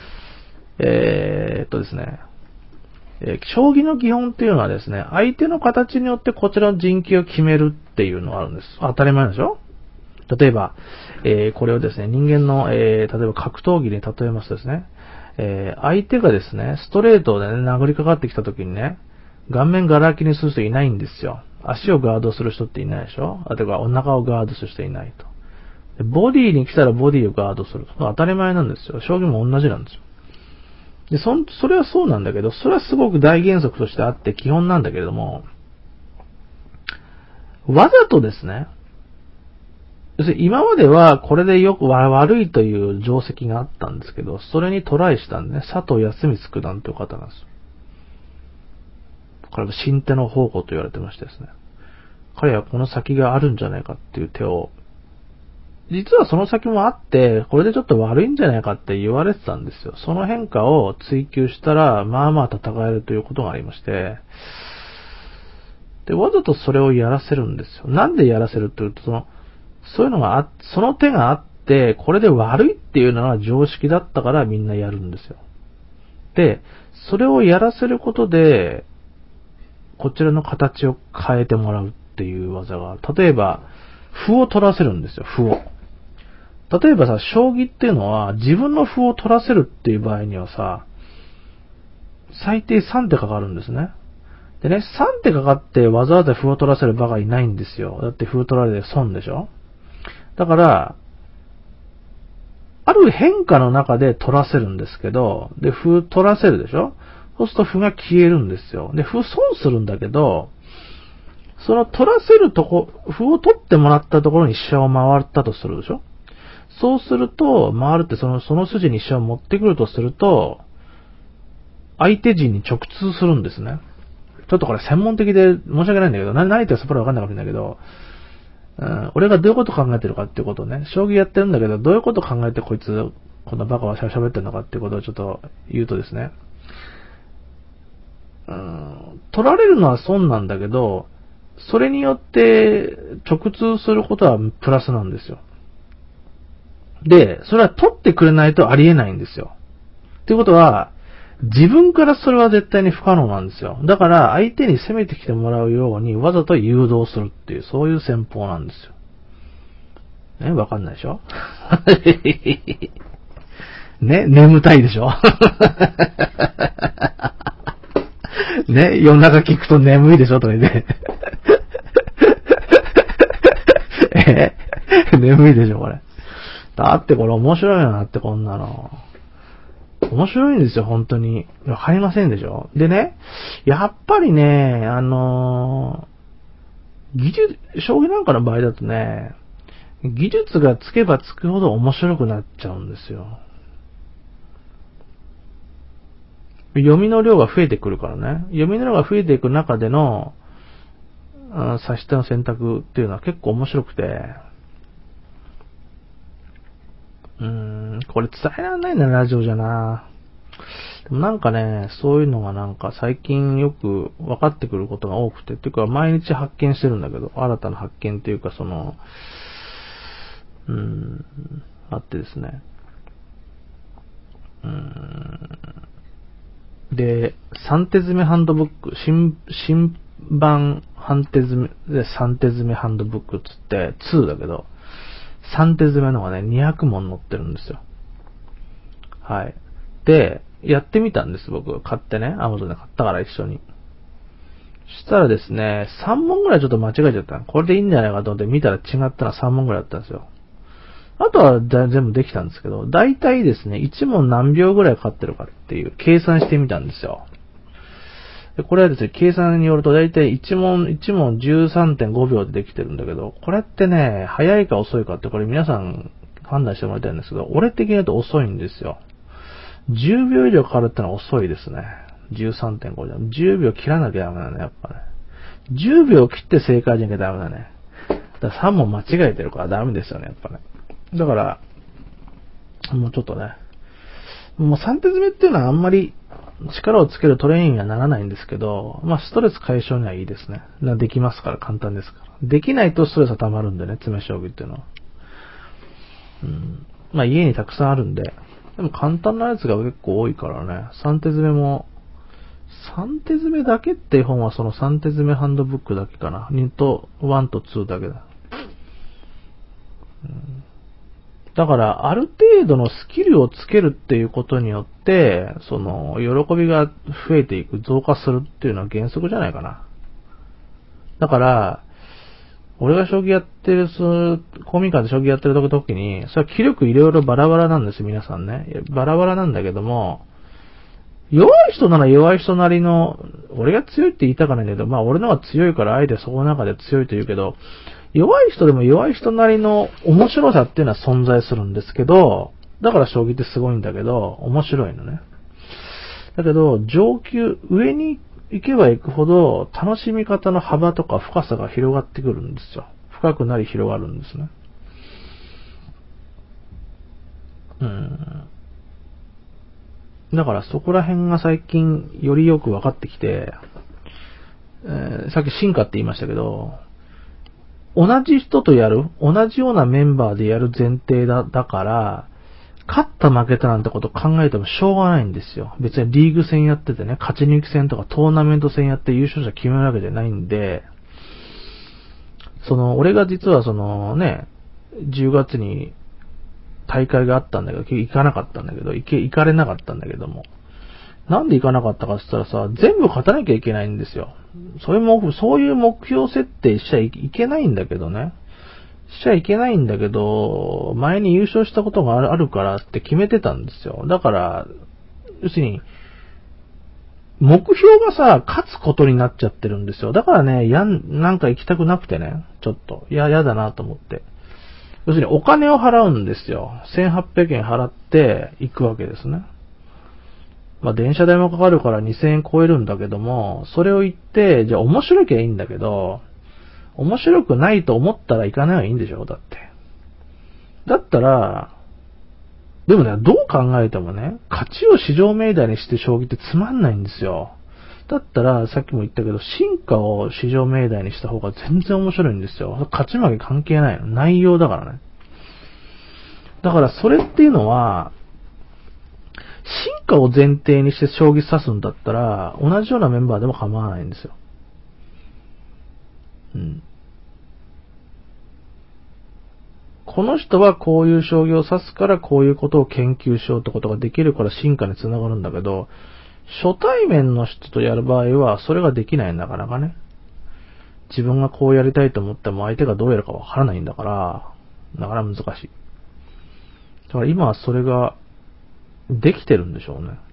Speaker 1: ですね、将棋の基本っていうのはですね、相手の形によってこちらの陣形を決めるっていうのがあるんです。当たり前でしょ？例えば、これをですね、人間の、例えば格闘技に例えますとですね、相手がですね、ストレートでね、殴りかかってきた時にね、顔面ガラ空きにする人いないんですよ。足をガードする人っていないでしょ？あとはお腹をガードする人いないと。でボディに来たらボディをガードする。当たり前なんですよ。将棋も同じなんですよ。で、それはそうなんだけど、それはすごく大原則としてあって基本なんだけれども、わざとですね、要するに今まではこれでよく悪いという定石があったんですけど、それにトライしたんでね、佐藤康光九段という方なんですよ。これは新手の宝庫と言われてましてですね。彼はこの先があるんじゃないかっていう手を、実はその先もあって、これでちょっと悪いんじゃないかって言われてたんですよ。その変化を追求したら、まあまあ戦えるということがありまして、で、わざとそれをやらせるんですよ。なんでやらせるというと、 そういうのがその手があって、これで悪いっていうのは常識だったからみんなやるんですよ。で、それをやらせることで、こちらの形を変えてもらうっていう技がある。例えば、歩を取らせるんですよ、歩を。例えばさ、将棋っていうのは自分の歩を取らせるっていう場合にはさ、最低3手かかるんですね。でね、3手かかってわざわざ歩を取らせる場がいないんですよ。だって歩取られて損でしょ。だから、ある変化の中で取らせるんですけど、で、歩取らせるでしょ。そうすると歩が消えるんですよ。で、歩損するんだけど、その取らせるとこ、歩を取ってもらったところに飛車を回ったとするでしょ。そうすると、回るってその筋に飛車を持ってくるとすると、相手陣に直通するんですね。ちょっとこれ専門的で申し訳ないんだけど、何言ってるかさっぱりわかんないかもしれないけど、俺がどういうことを考えてるかっていうことをね、将棋やってるんだけど、どういうことを考えてこいつ、こんなバカは喋ってるのかっていうことをちょっと言うとですね、取られるのは損なんだけど、それによって直通することはプラスなんですよ。で、それは取ってくれないとありえないんですよ。っていうことは、自分からそれは絶対に不可能なんですよ。だから相手に攻めてきてもらうようにわざと誘導するっていう、そういう戦法なんですよ。ね、わかんないでしょね、眠たいでしょね、夜中聞くと眠いでしょとか言って。眠いでしょこれ。だってこれ面白いなってこんなの。面白いんですよ、本当に。わかりませんでしょ。でね、やっぱりね、将棋なんかの場合だとね、技術がつけばつくほど面白くなっちゃうんですよ。読みの量が増えてくるからね。読みの量が増えていく中での、指し手の選択っていうのは結構面白くて、これ伝えられないんだな、ラジオじゃな。でもなんかね、そういうのがなんか最近よく分かってくることが多くて、っていうか毎日発見してるんだけど、新たな発見っていうかあってですね。で、3手詰めハンドブック、新版3手詰めハンドブックつって2だけど、3手詰めのがね、200問載ってるんですよ。はい。で、やってみたんです、僕。買ってね。Amazon で買ったから一緒に。そしたらですね、3問ぐらいちょっと間違えちゃった。これでいいんじゃないかと思って見たら違ったら3問ぐらいだったんですよ。あとは全部できたんですけど、だいたいですね、1問何秒ぐらいかかってるかっていう計算してみたんですよ。でこれはですね、計算によるとだいたい1問 13.5 秒でできてるんだけど、これってね、早いか遅いかってこれ皆さん判断してもらいたいんですけど、俺的に言うと遅いんですよ。10秒以上かかるってのは遅いですね。13.5 じゃ。10秒切らなきゃダメだね、やっぱね。10秒切って正解じゃなきゃダメだね。だから3問間違えてるからダメですよね、やっぱね。だから、もうちょっとね。もう3手詰めっていうのはあんまり力をつけるトレーニングにはならないんですけど、まあストレス解消にはいいですね。できますから簡単ですから。できないとストレスは溜まるんでね、詰め将棋っていうのは。まあ家にたくさんあるんで。でも簡単なやつが結構多いからね。3手詰めも、3手詰めだけっていう本はその3手詰めハンドブックだけかな。1と2だけだ。だから、ある程度のスキルをつけるっていうことによって、喜びが増えていく、増加するっていうのは原則じゃないかな。だから、俺が将棋やってる、公民館で将棋やってる時に、それは気力いろいろバラバラなんです、皆さんね。バラバラなんだけども、弱い人なら弱い人なりの、俺が強いって言いたかないんだけど、まあ俺の方が強いからあえてそこの中で強いと言うけど、弱い人でも弱い人なりの面白さっていうのは存在するんですけど、だから将棋ってすごいんだけど、面白いのね。だけど、上に行けば行くほど、楽しみ方の幅とか深さが広がってくるんですよ。深くなり広がるんですね。だからそこら辺が最近よりよく分かってきて、さっき進化って言いましたけど、 同じ人とやる、同じようなメンバーでやる前提だから、勝った負けたなんてこと考えてもしょうがないんですよ。別にリーグ戦やっててね、勝ち抜き戦とかトーナメント戦やって優勝者決めるわけじゃないんで、俺が実は10月に大会があったんだけど、行かなかったんだけど、行かれなかったんだけども。なんで行かなかったかって言ったらさ、全部勝たなきゃいけないんですよ。そういう目標設定しちゃいけないんだけどね。しちゃいけないんだけど、前に優勝したことがあるからって決めてたんですよ。だから、要するに、目標がさ、勝つことになっちゃってるんですよ。だからね、なんか行きたくなくてね、ちょっと、やだなと思って。要するにお金を払うんですよ。1800円払って行くわけですね。まあ電車代もかかるから2000円超えるんだけども、それを言って、じゃあ面白きゃいいんだけど、面白くないと思ったら行かない方がいいんでしょだって。だったら、でもね、どう考えてもね、勝ちを至上命題にして将棋ってつまんないんですよ。だったら、さっきも言ったけど、進化を至上命題にした方が全然面白いんですよ。勝ち負け関係ないの。内容だからね。だからそれっていうのは、進化を前提にして将棋指すんだったら、同じようなメンバーでも構わないんですよ。うん。この人はこういう将棋を指すからこういうことを研究しようってことができるから進化につながるんだけど、初対面の人とやる場合はそれができないんだからかね。自分がこうやりたいと思っても相手がどうやるかわからないんだから、なかなか難しい。だから今はそれができてるんでしょうね。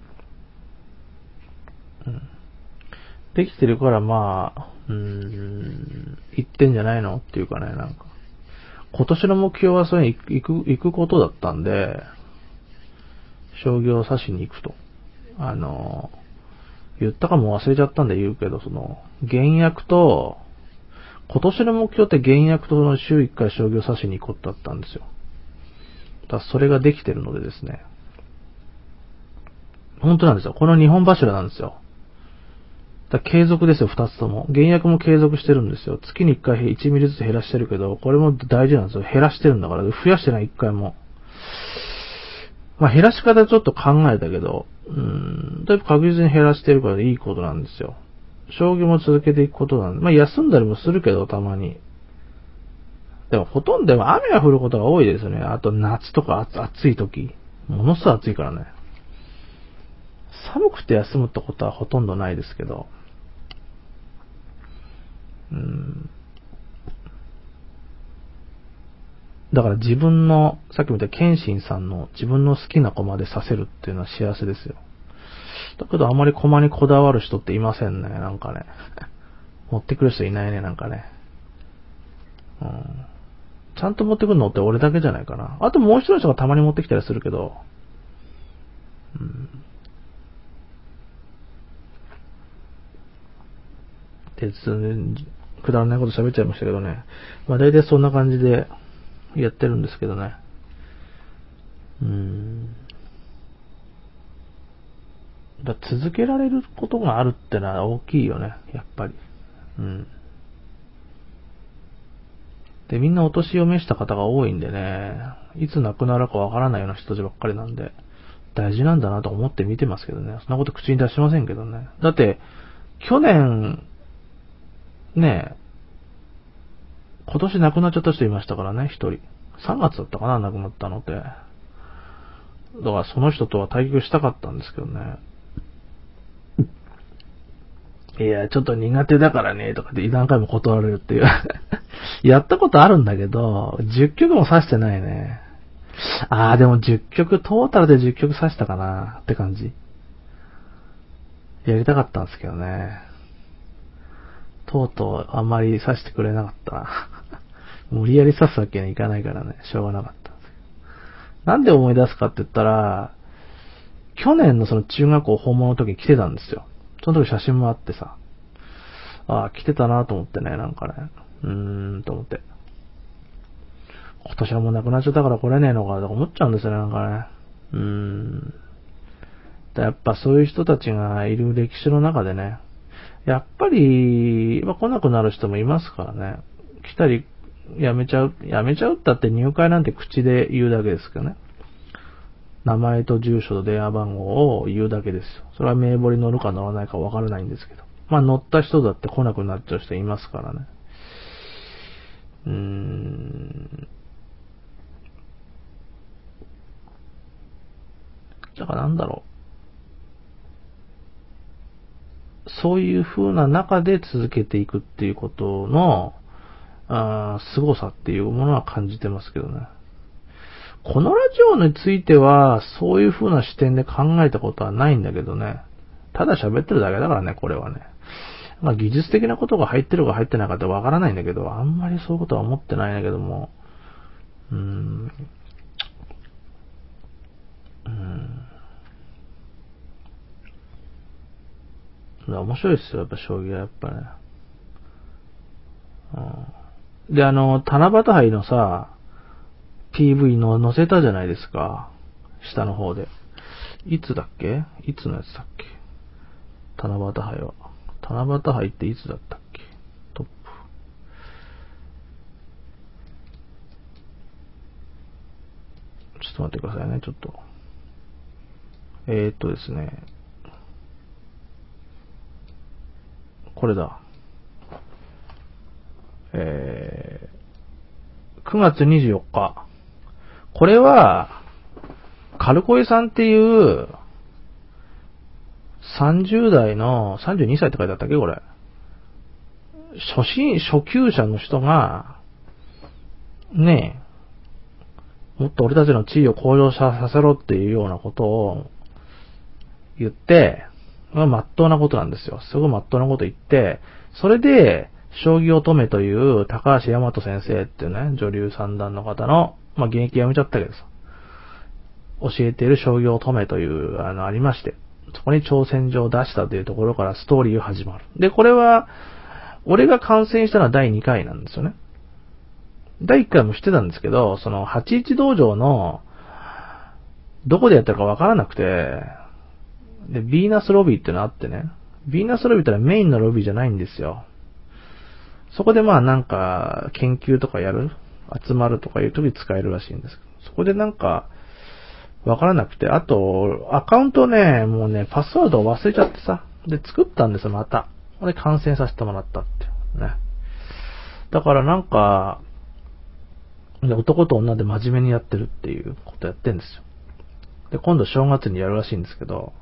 Speaker 1: うん。できてるからまあ、言ってんじゃないのっていうかね、なんか。今年の目標はそれに行くことだったんで、将棋を指しに行くと。言ったかも忘れちゃったんで言うけど、原役と、今年の目標って原役と週1回将棋を指しに行くことだったんですよ。だからそれができてるのでですね。本当なんですよ。この2本柱なんですよ。だから継続ですよ、2つとも。原役も継続してるんですよ。月に1回1ミリずつ減らしてるけど、これも大事なんですよ。減らしてるんだから。増やしてない1回も。まあ減らし方ちょっと考えたけど、だいぶ確実に減らしてるからいいことなんですよ。将棋も続けていくことなんで、まあ休んだりもするけど、たまに。でもほとんど雨が降ることが多いですよね。あと夏とか暑い時。ものすごい暑いからね。寒くて休むってことはほとんどないですけど。だから自分の、さっき見た謙信さんの自分の好きな駒で指せるっていうのは幸せですよ。だけどあまり駒にこだわる人っていませんね、なんかね。持ってくる人いないね、なんかね。ちゃんと持ってくるのって俺だけじゃないかな。あともう一人の人がたまに持ってきたりするけど、で、くだらないこと喋っちゃいましたけどね。まあ大体そんな感じでやってるんですけどね。続けられることがあるってのは大きいよね、やっぱり。で、みんなお年を召した方が多いんでね、いつ亡くなるかわからないような人たちばっかりなんで、大事なんだなと思って見てますけどね。そんなこと口に出しませんけどね。だって、去年、ね、今年亡くなっちゃった人いましたからね、一人。3月だったかな、亡くなったのって。だからその人とは対局したかったんですけどね。いや、ちょっと苦手だからね、とかって何回も断られるっていう。やったことあるんだけど、10曲も指してないね。でも10曲、トータルで10曲指したかなって感じ。やりたかったんですけどね。とうとうあんまり指してくれなかったな。無理やり指すわけにはいかないからね、しょうがなかったんですけど。なんで思い出すかって言ったら、去年のその中学校訪問の時に来てたんですよ。その時写真もあってさ。来てたなと思ってね、なんかね。と思って。今年はもう亡くなっちゃったから来れねえのかとか思っちゃうんですよね、なんかね。やっぱそういう人たちがいる歴史の中でね、やっぱり、来なくなる人もいますからね。来たり、 やめちゃうったって入会なんて口で言うだけですけどね。名前と住所と電話番号を言うだけですよ。それは名簿に乗るか乗らないかわからないんですけど。まあ乗った人だって来なくなっちゃう人いますからね。だからなんだろう。そういう風な中で続けていくっていうことの、凄さっていうものは感じてますけどね。このラジオについては、そういう風な視点で考えたことはないんだけどね。ただ喋ってるだけだからね、これはね。まあ技術的なことが入ってるか入ってないかってわからないんだけど、あんまりそういうことは思ってないんだけども、面白いですよ、やっぱ将棋はやっぱね。で、七夕杯のさ、PV の載せたじゃないですか。下の方で。いつだっけ？いつのやつだっけ？七夕杯は。七夕杯っていつだったっけ？トップ。ちょっと待ってくださいね、ちょっと。ですね。これだ。9月24日。これは、カルコエさんっていう、30代の、32歳って書いてあったっけこれ。初級者の人が、ねえ、もっと俺たちの地位を向上させろっていうようなことを言って、まっとうなことなんですよ。すごいまっとうなこと言って、それで、将棋乙女という高橋大和先生っていうね、女流三段の方の、まあ、現役辞めちゃったけどさ、教えている将棋乙女という、ありまして、そこに挑戦状を出したというところからストーリーが始まる。で、これは、俺が観戦したのは第2回なんですよね。第1回も知ってたんですけど、その81道場の、どこでやってるかわからなくて、で、ヴィーナスロビーってのあってね、ヴィーナスロビーってのはメインのロビーじゃないんですよ。そこでまあなんか、研究とかやる、集まるとかいう時に使えるらしいんですけど、そこでなんか、わからなくて、あと、アカウントね、もうね、パスワードを忘れちゃってさ、で、作ったんですよ、また。で、観戦させてもらったって。ね。だからなんか、男と女で真面目にやってるっていうことやってるんですよ。で、今度正月にやるらしいんですけど、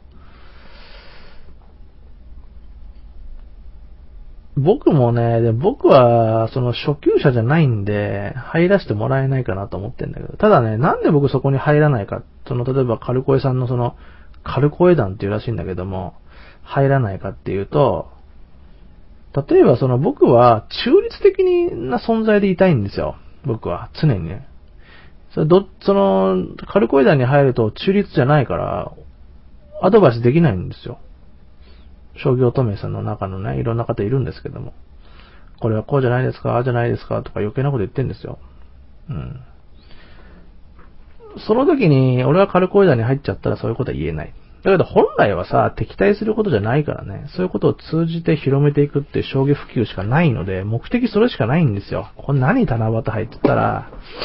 Speaker 1: 僕もね、僕は、その初級者じゃないんで、入らせてもらえないかなと思ってんだけど、ただね、なんで僕そこに入らないか、例えばカルコエさんのカルコエ団っていうらしいんだけども、入らないかっていうと、例えば僕は中立的な存在でいたいんですよ。僕は、常にね。カルコエ団に入ると中立じゃないから、アドバイスできないんですよ。商業乙女さんの中のね、いろんな方いるんですけども、これはこうじゃないですか、ああじゃないですか、とか余計なこと言ってんですよ。その時に、俺がカルコエ団に入っちゃったらそういうことは言えない。だけど本来はさ、敵対することじゃないからね、そういうことを通じて広めていくっていう将棋普及しかないので、目的それしかないんですよ。これ何七夕入ってったら、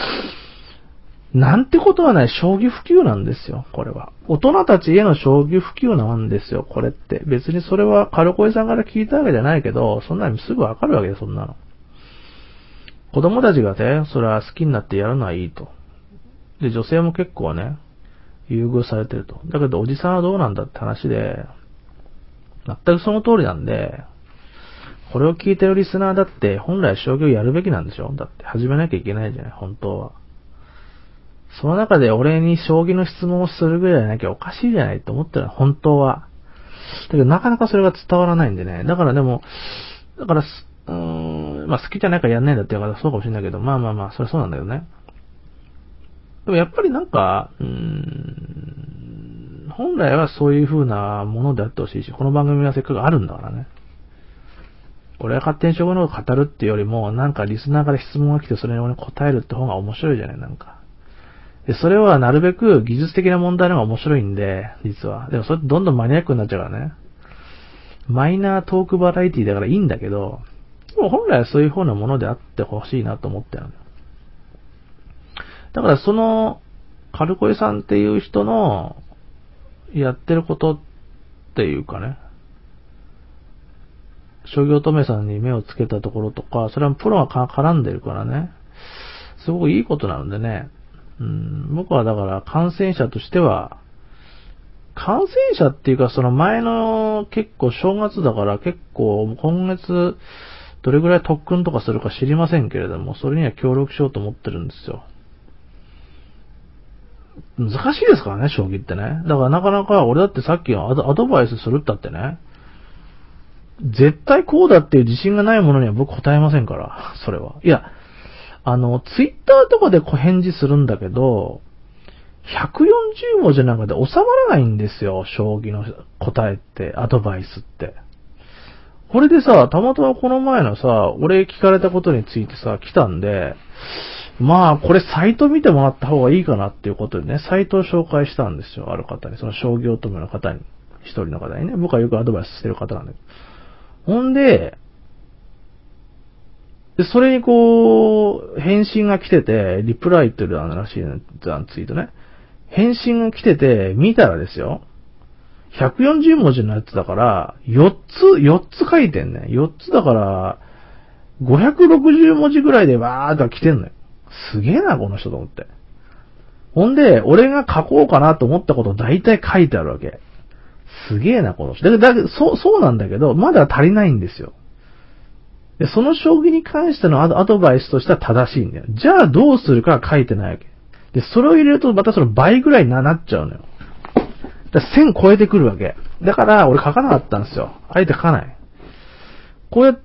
Speaker 1: なんてことはない将棋普及なんですよ、これは。大人たちへの将棋普及なんですよ、これって。別にそれはカルコエさんから聞いたわけじゃないけど、そんなにすぐわかるわけで、そんなの。子供たちがね、それは好きになってやるのはいいと。で、女性も結構ね、優遇されてると。だけど、おじさんはどうなんだって話で、全くその通りなんで、これを聞いてるリスナーだって、本来将棋をやるべきなんでしょ？だって始めなきゃいけないじゃない、本当は。その中で俺に将棋の質問をするぐらいなきゃおかしいじゃないって思ってる本当は。だけどなかなかそれが伝わらないんでね。だから、まあ好きじゃないからやんないんだって言うからそうかもしれないけど、まあ、それそうなんだよね。でもやっぱりなんか、本来はそういう風なものであってほしいし、この番組はせっかくあるんだからね。俺が勝手に将棋のことを語るっていうよりも、なんかリスナーから質問が来てそれに俺に答えるって方が面白いじゃない、なんか。で、それはなるべく技術的な問題の方が面白いんで、実は。でもそれってどんどんマニアックになっちゃうからね。マイナートークバラエティだからいいんだけど、 も本来はそういう風なものであってほしいなと思ってるのよ。だからその、カルコエさんっていう人のやってることっていうかね、商業乙女さんに目をつけたところとか、それはプロが絡んでるからね、すごくいいことなのでね、僕はだから感染者としては、感染者っていうかその前の結構正月だから結構今月どれぐらい特訓とかするか知りませんけれども、それには協力しようと思ってるんですよ。難しいですからね、将棋ってね。だからなかなか俺だってさっきのアドバイスするったってね、絶対こうだっていう自信がないものには僕答えませんから、それは。いや、ツイッターとかで返事するんだけど、140文字なんかで収まらないんですよ、将棋の答えって、アドバイスって。これでさ、たまたまこの前のさ、俺聞かれたことについてさ、来たんで、まあ、これサイト見てもらった方がいいかなっていうことでね、サイトを紹介したんですよ、ある方に。その将棋乙女の方に。一人の方にね。僕はよくアドバイスしてる方なんだけど。ほんで、それにこう、返信が来てて、リプライっていうのらしいツイートね。返信が来てて、見たらですよ。140文字のやつだから、4つ書いてんね。4つだから、560文字ぐらいでわーっと来てんのよ。すげえな、この人と思って。ほんで、俺が書こうかなと思ったこと大体書いてあるわけ。すげえな、この人。そうなんだけど、まだ足りないんですよ。で、その将棋に関してのアドバイスとしては正しいんだよ。じゃあどうするかは書いてないわけ。で、それを入れるとまたその倍ぐらいになっちゃうのよ。だから1000超えてくるわけ。だから俺書かなかったんですよ。あえて書かない。こうやって、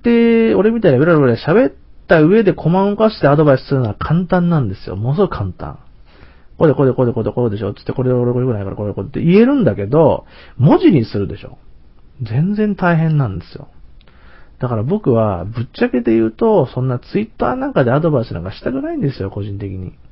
Speaker 1: 俺みたいにブラブラ喋った上でコマを動かしてアドバイスするのは簡単なんですよ。ものすごく簡単。これでしょつって、これぐらいからこれって言えるんだけど、文字にするでしょ。全然大変なんですよ。だから僕は、ぶっちゃけて言うと、そんなツイッターなんかでアドバイスなんかしたくないんですよ、個人的に。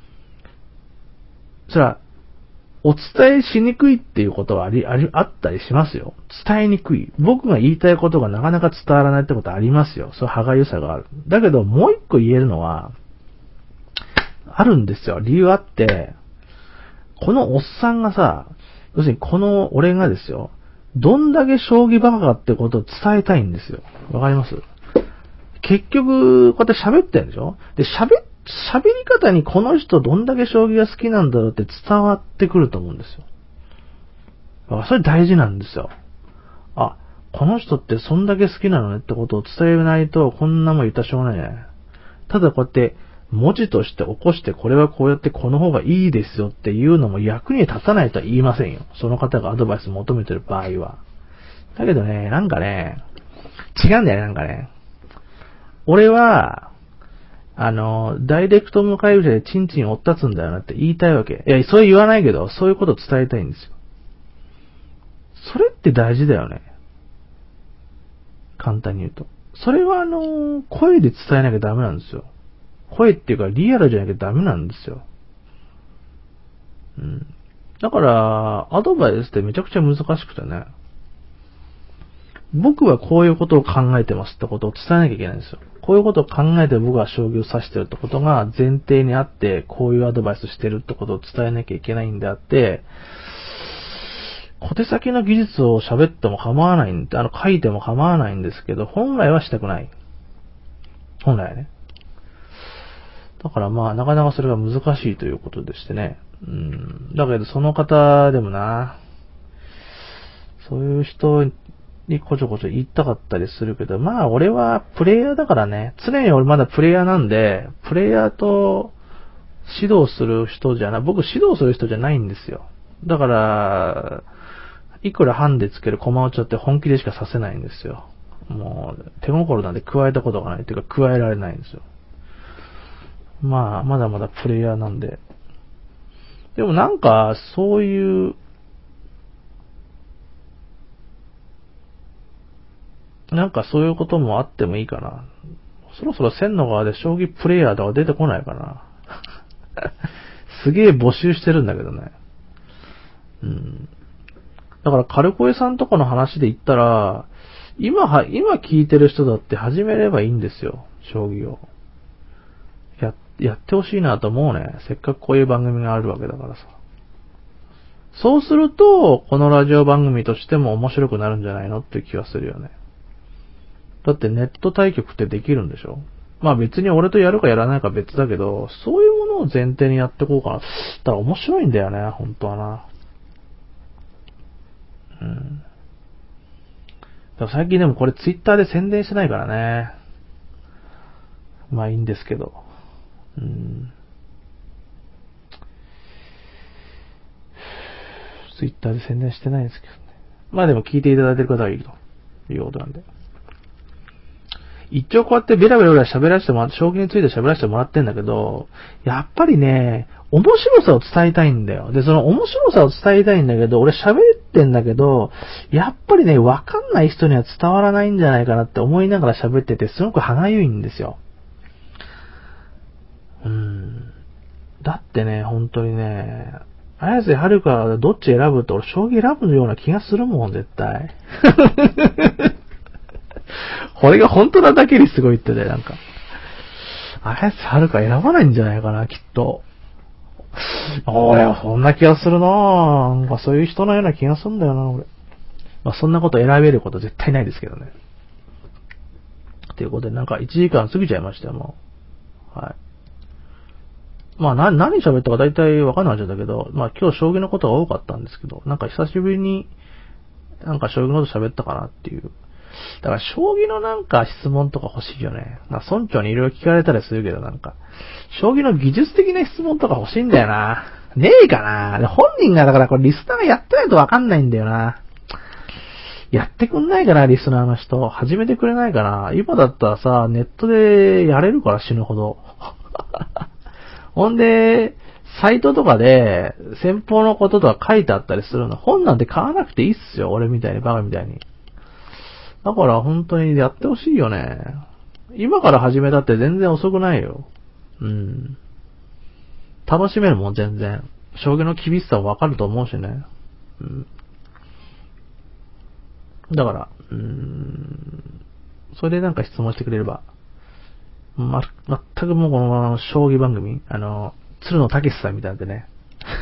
Speaker 1: それは、お伝えしにくいっていうことはあったりしますよ。伝えにくい。僕が言いたいことがなかなか伝わらないってことはありますよ。そういう歯がゆさがある。だけど、もう一個言えるのは、あるんですよ。理由あって、このおっさんがさ、要するにこの俺がですよ、どんだけ将棋バカかってことを伝えたいんですよ。わかります？結局、こうやって喋ってるんでしょ？で、喋り方にこの人どんだけ将棋が好きなんだろうって伝わってくると思うんですよ。それ大事なんですよ。あ、この人ってそんだけ好きなのねってことを伝えないと、こんなもん言ったらしょうがないね。ただこうやって、文字として起こして、これはこうやってこの方がいいですよっていうのも役に立たないとは言いませんよ。その方がアドバイス求めてる場合は。だけどね、なんかね、違うんだよね、なんかね。俺は、ダイレクト向かい撃ちでチンチン追ったつんだよなって言いたいわけ。いや、それ言わないけど、そういうことを伝えたいんですよ。それって大事だよね。簡単に言うと。それは声で伝えなきゃダメなんですよ。声っていうかリアルじゃなきゃダメなんですよ。だから、アドバイスってめちゃくちゃ難しくてね。僕はこういうことを考えてますってことを伝えなきゃいけないんですよ。こういうことを考えて僕は将棋を指してるってことが前提にあって、こういうアドバイスしてるってことを伝えなきゃいけないんであって、小手先の技術を喋っても構わないんで、書いても構わないんですけど、本来はしたくない。本来はね。だからまあ、なかなかそれが難しいということでしてね。だけどその方でもな、そういう人にこちょこちょ言いたかったりするけど、まあ俺はプレイヤーだからね、常に俺まだプレイヤーなんで、プレイヤーと指導する人じゃない、僕指導する人じゃないんですよ。だから、いくらハンデつける駒落ちって本気でしかさせないんですよ。もう、手心なんて加えたことがないっていうか加えられないんですよ。まあ、まだまだプレイヤーなんで。でもなんか、そういう、なんかそういうこともあってもいいかな。そろそろ千の川で将棋プレイヤーとか出てこないかな。すげえ募集してるんだけどね。だからカルコエさんとかの話で言ったら、 今聞いてる人だって始めればいいんですよ、将棋を。やってほしいなと思うね。せっかくこういう番組があるわけだからさ。そうすると、このラジオ番組としても面白くなるんじゃないのっていう気はするよね。だってネット対局ってできるんでしょ？まあ別に俺とやるかやらないか別だけど、そういうものを前提にやっていこうかな。だから面白いんだよね、本当はな。うん。だから最近でもこれツイッターで宣伝してないからね。まあいいんですけど。ツイッターで宣伝してないんですけどね。まあでも聞いていただいてる方がいるということなんで。一応こうやってベラベラ喋らせてもらって、将棋について喋らせてもらってんだけど、やっぱりね、面白さを伝えたいんだよ。で、その面白さを伝えたいんだけど、俺喋ってんだけど、やっぱりね、わかんない人には伝わらないんじゃないかなって思いながら喋ってて、すごく歯がゆいんですよ。だってね、本当にね、綾瀬はるかどっち選ぶって俺将棋選ぶような気がするもん、絶対。これが本当なだけにすごいってね、なんか。綾瀬はるか選ばないんじゃないかな、きっと。俺はそんな気がするなぁ。なんかそういう人のような気がするんだよな、俺。まあそんなこと選べること絶対ないですけどね。ということで、なんか1時間過ぎちゃいましたよ、もう。はい。まあ何喋ったか大体わかんなくなっちゃったけど、まあ今日将棋のことが多かったんですけど、なんか久しぶりになんか将棋のこと喋ったかなっていう。だから将棋のなんか質問とか欲しいよね。村長にいろいろ聞かれたりするけどなんか、将棋の技術的な質問とか欲しいんだよな。ねえかな。本人がだからこれリスナーがやってないとわかんないんだよな。やってくんないかな、リスナーの人。始めてくれないかな。今だったらさ、ネットでやれるから死ぬほど。ほんで、サイトとかで先方のこととか書いてあったりするの。本なんて買わなくていいっすよ。俺みたいに、バカみたいに。だから本当にやってほしいよね。今から始めたって全然遅くないよ。楽しめるもん、全然。将棋の厳しさもわかると思うしね。だから、それでなんか質問してくれれば。全くもうこの将棋番組、鶴野武さんみたいなんでね。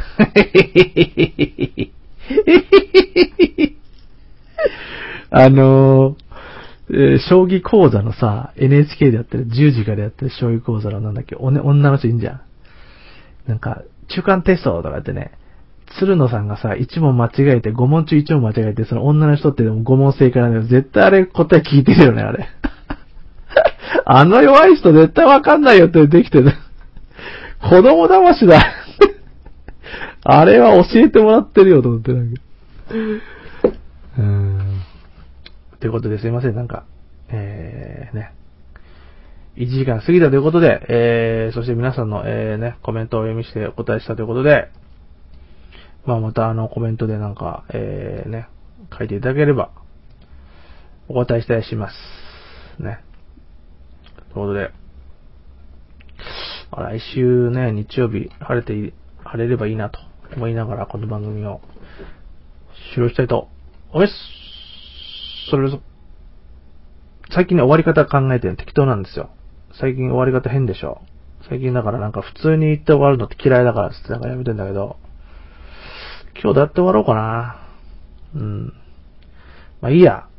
Speaker 1: 将棋講座のさ、NHK でやってる、10時からやってる将棋講座のなんだっけ、女の人いいんじゃん。なんか、中間テストとかやってね、鶴野さんがさ、1問間違えて、5問中1問間違えて、その女の人ってでも5問正解なんだよ。絶対あれ答え聞いてるよね、あれ。あの弱い人絶対わかんないよってできてる。子供騙しだ。あれは教えてもらってるよと思ってなんか。ということですいません、なんか、ね。1時間過ぎたということで、そして皆さんの、コメントをお読みしてお答えしたということで、まあまたコメントでなんか、書いていただければ、お答えしたりします。ね。ということで、来週ね、日曜日、晴れればいいなと思いながら、この番組を終了したいと思います。それぞ、最近ね、終わり方考えて適当なんですよ。最近終わり方変でしょ。最近だからなんか普通に言って終わるのって嫌いだからってなんかやめてんだけど、今日どうやって終わろうかな。まあいいや。